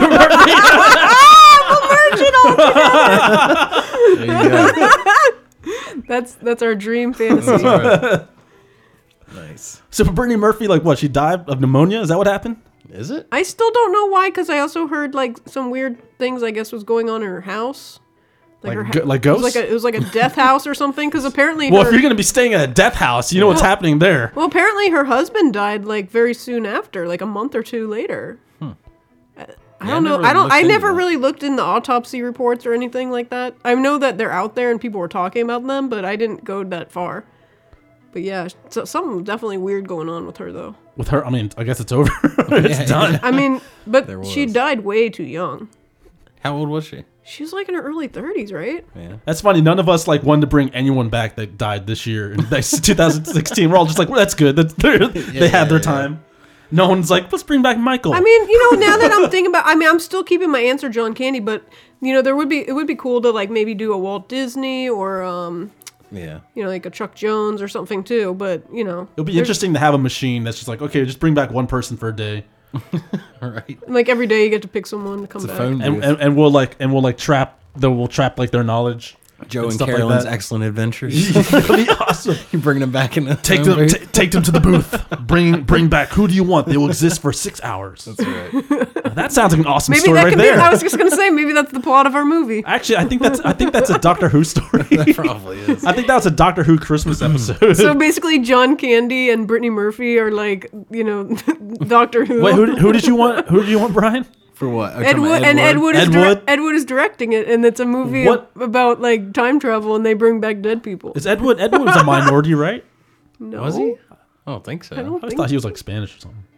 Speaker 3: There you go.
Speaker 2: That's our dream fantasy.
Speaker 3: All right. Nice.
Speaker 1: So for Brittany Murphy, like what? She died of pneumonia. Is that what happened?
Speaker 3: Is it?
Speaker 2: I still don't know why, because I also heard like some weird things, I guess, was going on in her house.
Speaker 1: Like
Speaker 2: her
Speaker 1: like
Speaker 2: It was
Speaker 1: ghosts?
Speaker 2: it was like a death house or something, because apparently
Speaker 1: Well,
Speaker 2: her,
Speaker 1: if you're gonna be staying at a death house, you know what's happening there.
Speaker 2: well, apparently her husband died like very soon after, like a month or two later. I don't know. I never really looked in the autopsy reports or anything like that. I know that they're out there and people were talking about them, but I didn't go that far. But yeah, so something definitely weird going on with her though.
Speaker 1: With her, I mean, I guess it's over. It's done.
Speaker 2: I mean, but
Speaker 3: There
Speaker 2: she
Speaker 3: was.
Speaker 2: died way too young.
Speaker 3: How old was she?
Speaker 2: She was like in her early 30s, right?
Speaker 3: Yeah.
Speaker 1: That's funny. None of us like wanted to bring anyone back that died this year in 2016. We're all just like, well, that's good. They had their time. No one's like, let's bring back Michael.
Speaker 2: I mean, you know, now that I'm thinking about, I mean, I'm still keeping my answer John Candy, but you know, it would be cool to like maybe do a Walt Disney or
Speaker 3: Yeah.
Speaker 2: you know, like a Chuck Jones or something too. But you know,
Speaker 1: it'll be interesting to have a machine that's just like, okay, just bring back one person for a day,
Speaker 3: All right.
Speaker 2: like every day you get to pick someone to come
Speaker 3: It's a
Speaker 2: back.
Speaker 3: phone
Speaker 1: and
Speaker 3: booth.
Speaker 1: and we'll trap like their knowledge.
Speaker 3: Joe and
Speaker 1: stuff like
Speaker 3: Carolyn's
Speaker 1: that.
Speaker 3: Excellent Adventures.
Speaker 1: That'd be awesome.
Speaker 3: You're bringing them back in the
Speaker 1: Take
Speaker 3: phone
Speaker 1: them,
Speaker 3: booth.
Speaker 1: take them to the booth. Bring back. Who do you want? They will exist for 6 hours.
Speaker 3: That's right.
Speaker 1: That sounds like an awesome
Speaker 2: Maybe
Speaker 1: story
Speaker 2: that
Speaker 1: right
Speaker 2: could
Speaker 1: there.
Speaker 2: be. I was just gonna say maybe that's the plot of our movie.
Speaker 1: Actually, I think that's a Doctor Who story.
Speaker 3: That probably is.
Speaker 1: I think that was a Doctor Who Christmas episode.
Speaker 2: So basically, John Candy and Brittany Murphy are like, you know, Doctor Who.
Speaker 1: Wait, who did you want? Who do you want, Brian?
Speaker 3: For what? Oh,
Speaker 2: Ed Wood, and Ed Wood is
Speaker 1: Ed Wood?
Speaker 2: is directing it, and it's a movie
Speaker 1: What?
Speaker 2: about like time travel, and they bring back dead people.
Speaker 1: Is Ed Wood? Ed Wood was a minority, right?
Speaker 2: No,
Speaker 3: Was he? I don't think so.
Speaker 2: I don't
Speaker 1: I always
Speaker 2: think
Speaker 1: thought he was like Spanish or something.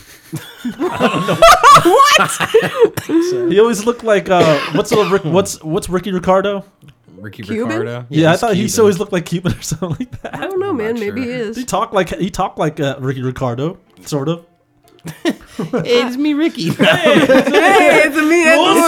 Speaker 2: What?
Speaker 1: He always looked like what's Ricky Ricardo?
Speaker 3: Ricky
Speaker 2: Cuban?
Speaker 3: Ricardo?
Speaker 1: Yeah, I
Speaker 3: he's
Speaker 1: thought he
Speaker 3: Cuban.
Speaker 1: always looked like Cuban or something like that.
Speaker 2: I don't know, man.
Speaker 3: not
Speaker 2: Maybe
Speaker 3: sure.
Speaker 2: he is.
Speaker 1: He talked like Ricky Ricardo, sort of.
Speaker 3: It's me, Ricky.
Speaker 2: Hey, it's a me,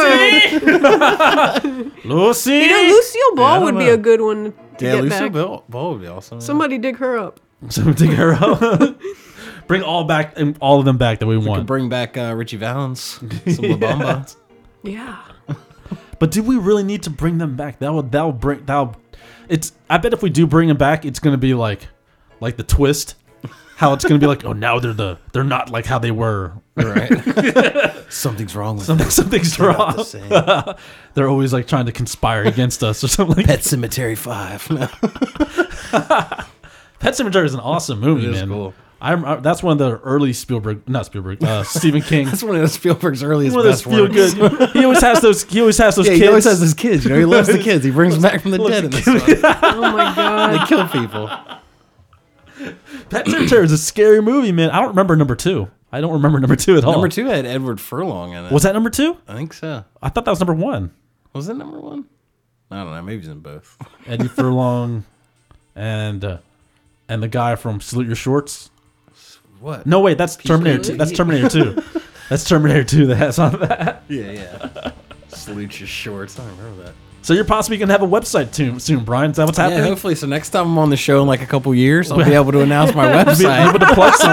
Speaker 2: Ed Wood.
Speaker 1: Lucy.
Speaker 2: You know, Lucille Ball
Speaker 3: I don't
Speaker 2: would be
Speaker 3: know.
Speaker 2: a good one to
Speaker 3: Yeah,
Speaker 2: get
Speaker 3: Lucille
Speaker 2: back.
Speaker 3: Ball would be awesome.
Speaker 2: Somebody dig her up.
Speaker 1: Something her out. Bring all of them back that we
Speaker 3: Could
Speaker 1: want.
Speaker 3: bring back Richie Valens. Some La Bamba.
Speaker 2: Yeah.
Speaker 1: But do we really need to bring them back? It's. I bet if we do bring them back, it's gonna be like the twist. How it's gonna be like, oh, now they're not like how they were.
Speaker 3: Right. Something's wrong with them.
Speaker 1: Something's
Speaker 3: They're not
Speaker 1: wrong.
Speaker 3: the same.
Speaker 1: They're always like trying to conspire against us or something like that.
Speaker 3: Pet Cemetery 5. No.
Speaker 1: Pet Sematary is an awesome movie,
Speaker 3: It is
Speaker 1: man.
Speaker 3: cool.
Speaker 1: That's one of the early Stephen King.
Speaker 3: That's one of Spielberg's earliest
Speaker 1: One of those
Speaker 3: best
Speaker 1: feel
Speaker 3: works.
Speaker 1: good. He always has those. He always has those
Speaker 3: Yeah,
Speaker 1: kids.
Speaker 3: he always has his kids. You know, he loves the kids. He brings them back from the dead in this one.
Speaker 2: Oh my god.
Speaker 3: They kill people.
Speaker 1: Pet Sematary is a scary movie, man. I don't remember number 2. I don't remember number 2 at all.
Speaker 3: Number 2 had Edward Furlong in it.
Speaker 1: Was that number 2?
Speaker 3: I think so.
Speaker 1: I thought that was number 1.
Speaker 3: Was it number 1? I don't know. Maybe he's in both.
Speaker 1: Eddie Furlong, and the guy from Salute Your Shorts.
Speaker 3: What?
Speaker 1: No, wait, that's Terminator 2.
Speaker 2: Salute?
Speaker 1: That's Terminator 2. That's Terminator 2 that has on that.
Speaker 3: Yeah. Salute your shorts. I don't remember that.
Speaker 1: So you're possibly gonna have a website soon, Brian. Is that what's
Speaker 3: Yeah,
Speaker 1: happening?
Speaker 3: hopefully. So next time I'm on the show in like a couple years, I'll be able to announce my
Speaker 1: Be
Speaker 3: website.
Speaker 1: able to plug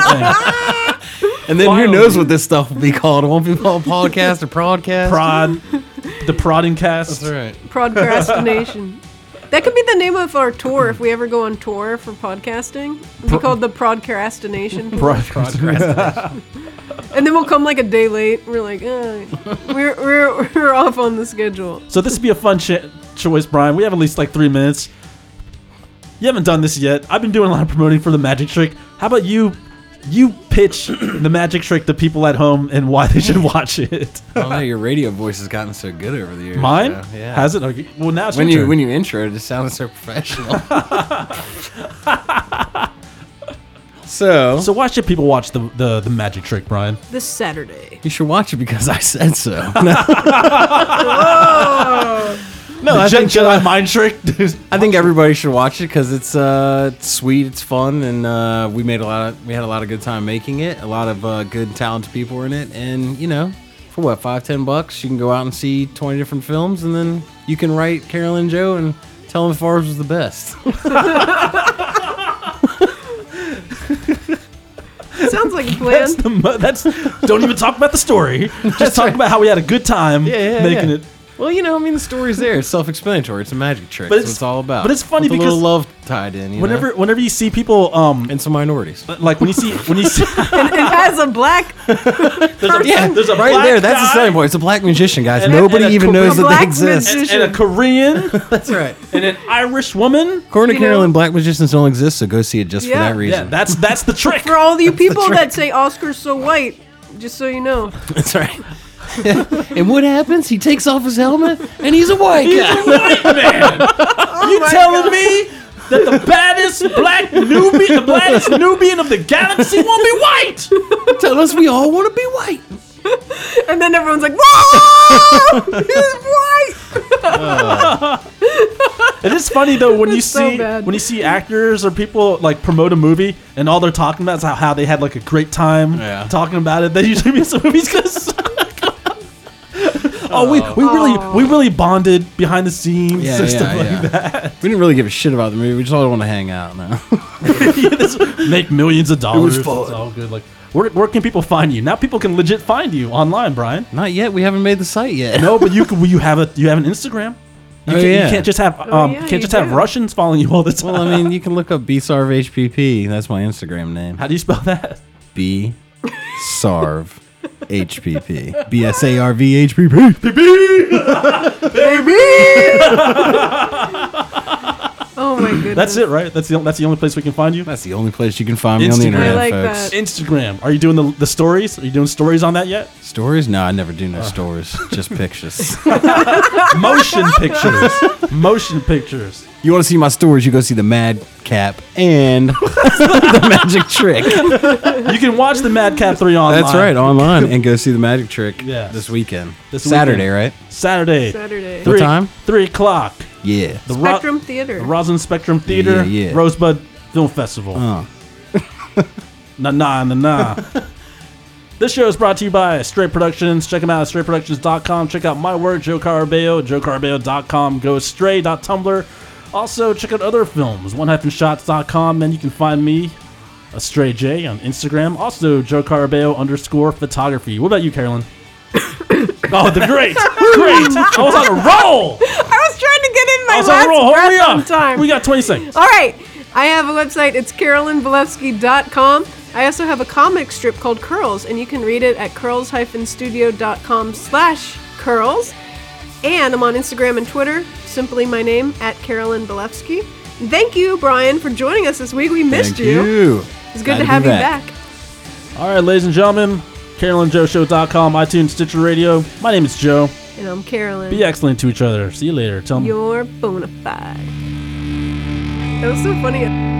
Speaker 1: something.
Speaker 3: And then
Speaker 1: Finally.
Speaker 3: who knows what this stuff will be called? It won't be called podcast or prodcast.
Speaker 1: Prod. the prodding cast.
Speaker 3: That's right.
Speaker 2: Procrastination. That could be the name of our tour if we ever go on tour for podcasting. It'd be called the Procrastination Tour. And then we'll come like a day late. We're like, we're off on the schedule.
Speaker 1: So this would be a fun choice, Brian. We have at least like 3 minutes. You haven't done this yet. I've been doing a lot of promoting for the Magic Trick. How about you pitch the Magic Trick to people at home and why they should watch it?
Speaker 3: Oh no, your radio voice has gotten so good over the years.
Speaker 1: Mine?
Speaker 3: So, yeah.
Speaker 1: Has it? Okay. Well, now it's
Speaker 3: When
Speaker 1: your
Speaker 3: you
Speaker 1: turn.
Speaker 3: when you intro, it just sounded so professional. So
Speaker 1: So why should people watch the Magic Trick, Brian?
Speaker 2: This Saturday.
Speaker 3: you should watch it because I said so. No,
Speaker 1: The
Speaker 3: I think
Speaker 1: Jedi mind trick.
Speaker 3: I think everybody should watch it because it's sweet, it's fun, and we had a lot of good time making it. A lot of good, talented people were in it, and for what, $5-10, you can go out and see 20 different films, and then you can write Carolyn and Joe and tell them if ours was the best.
Speaker 2: Sounds like a plan.
Speaker 1: Don't even talk about the story. Just talk about how we had a good time making it.
Speaker 3: Well, the story's there. It's self-explanatory. It's a magic trick.
Speaker 1: But
Speaker 3: That's what it's all about.
Speaker 1: but it's funny
Speaker 3: With a
Speaker 1: because
Speaker 3: little love tied in.
Speaker 1: Whenever you see people
Speaker 3: and some minorities.
Speaker 1: like when you see
Speaker 2: And it has a black
Speaker 1: there's a
Speaker 3: Right
Speaker 1: black
Speaker 3: there. That's the
Speaker 1: guy
Speaker 3: selling point. It's a black magician, guys.
Speaker 1: And
Speaker 3: Nobody
Speaker 1: a
Speaker 3: even knows that
Speaker 2: black
Speaker 3: they exist.
Speaker 2: magician.
Speaker 1: and a Korean
Speaker 3: That's right.
Speaker 1: and an Irish woman.
Speaker 3: According to
Speaker 2: You know-
Speaker 3: Carolyn, black magicians don't exist, so go see it just for
Speaker 2: Yeah.
Speaker 3: that reason.
Speaker 1: Yeah, that's the trick.
Speaker 2: For all you people that say Oscar's so white, just so you know.
Speaker 3: That's right. And what happens? He takes off his helmet, and he's a white
Speaker 1: He's
Speaker 3: guy.
Speaker 1: a white man. You telling me that the baddest Nubian of the galaxy won't be white?
Speaker 3: Tell us we all want to be white.
Speaker 2: And then everyone's like, whoa! He's white!
Speaker 1: It is funny though when you
Speaker 2: It's so
Speaker 1: see
Speaker 2: bad.
Speaker 1: actors or people like promote a movie and all they're talking about is how they had like a great time talking about it. They usually mean some movies because we really bonded behind the scenes and stuff like that.
Speaker 3: We didn't really give a shit about the movie. We just all want to hang out now.
Speaker 1: Make millions of dollars.
Speaker 3: It was fun.
Speaker 1: It's all good. Like where can people find you now? People can legit find you online, Brian.
Speaker 3: Not yet. We haven't made the site yet.
Speaker 1: No, but you have an Instagram. You can't just have have Russians following you all the time.
Speaker 3: Well, I mean, you can look up BSarv HPP. That's my Instagram name.
Speaker 1: How do you spell that?
Speaker 3: BSarv HPP. BSARV HPP.
Speaker 2: Oh my goodness.
Speaker 1: That's it, right? That's the only place we can find you.
Speaker 3: That's the only place you can find me on the
Speaker 1: Instagram.
Speaker 3: internet,
Speaker 2: I like
Speaker 3: folks.
Speaker 2: that.
Speaker 1: Instagram. Are you doing the stories? Are you doing stories on that yet?
Speaker 3: Stories? No, I never do no stories. Just pictures.
Speaker 1: Motion pictures. Motion pictures.
Speaker 3: You want to see my stories? You go see the Madcap and the Magic Trick.
Speaker 1: You can watch the Madcap 3 online.
Speaker 3: That's right, online, and go see the Magic Trick
Speaker 1: Yes.
Speaker 3: this weekend.
Speaker 1: This
Speaker 3: Saturday,
Speaker 1: weekend.
Speaker 3: right?
Speaker 1: Saturday.
Speaker 2: Saturday.
Speaker 3: What time?
Speaker 1: 3 o'clock.
Speaker 3: Yeah.
Speaker 1: The
Speaker 2: Spectrum Theater.
Speaker 1: The Roslyn Spectrum Theater.
Speaker 3: Yeah.
Speaker 1: Rosebud Film Festival. Nah. This show is brought to you by Straight Productions. Check them out at straightproductions.com. Check out my work, Joe Carabeo, joecarabeo.com. Go stray.tumblr. Also, check out other films, one-shots.com, and you can find me, Stray J, on Instagram. Also, Joe Carabeo _photography. What about you, Carolyn? Oh, the great. I was on a roll.
Speaker 2: I was trying to get in my
Speaker 1: I was on a roll.
Speaker 2: last
Speaker 1: Hurry
Speaker 2: breath on
Speaker 1: up.
Speaker 2: time.
Speaker 1: We got 20 seconds.
Speaker 2: All right. I have a website. It's carolynbolevsky.com. I also have a comic strip called Curls, and you can read it at curls-studio.com/curls. And I'm on Instagram and Twitter, simply my name, at Carolyn Bolevsky. Thank you, Brian, for joining us this week. We missed
Speaker 3: Thank you.
Speaker 2: It's good to have you back.
Speaker 1: All right, ladies and gentlemen, CarolynJoeShow.com, iTunes, Stitcher Radio. My name is Joe.
Speaker 2: And I'm Carolyn.
Speaker 1: Be excellent to each other. See you later. Tell them.
Speaker 2: You're bona fide. That was so funny.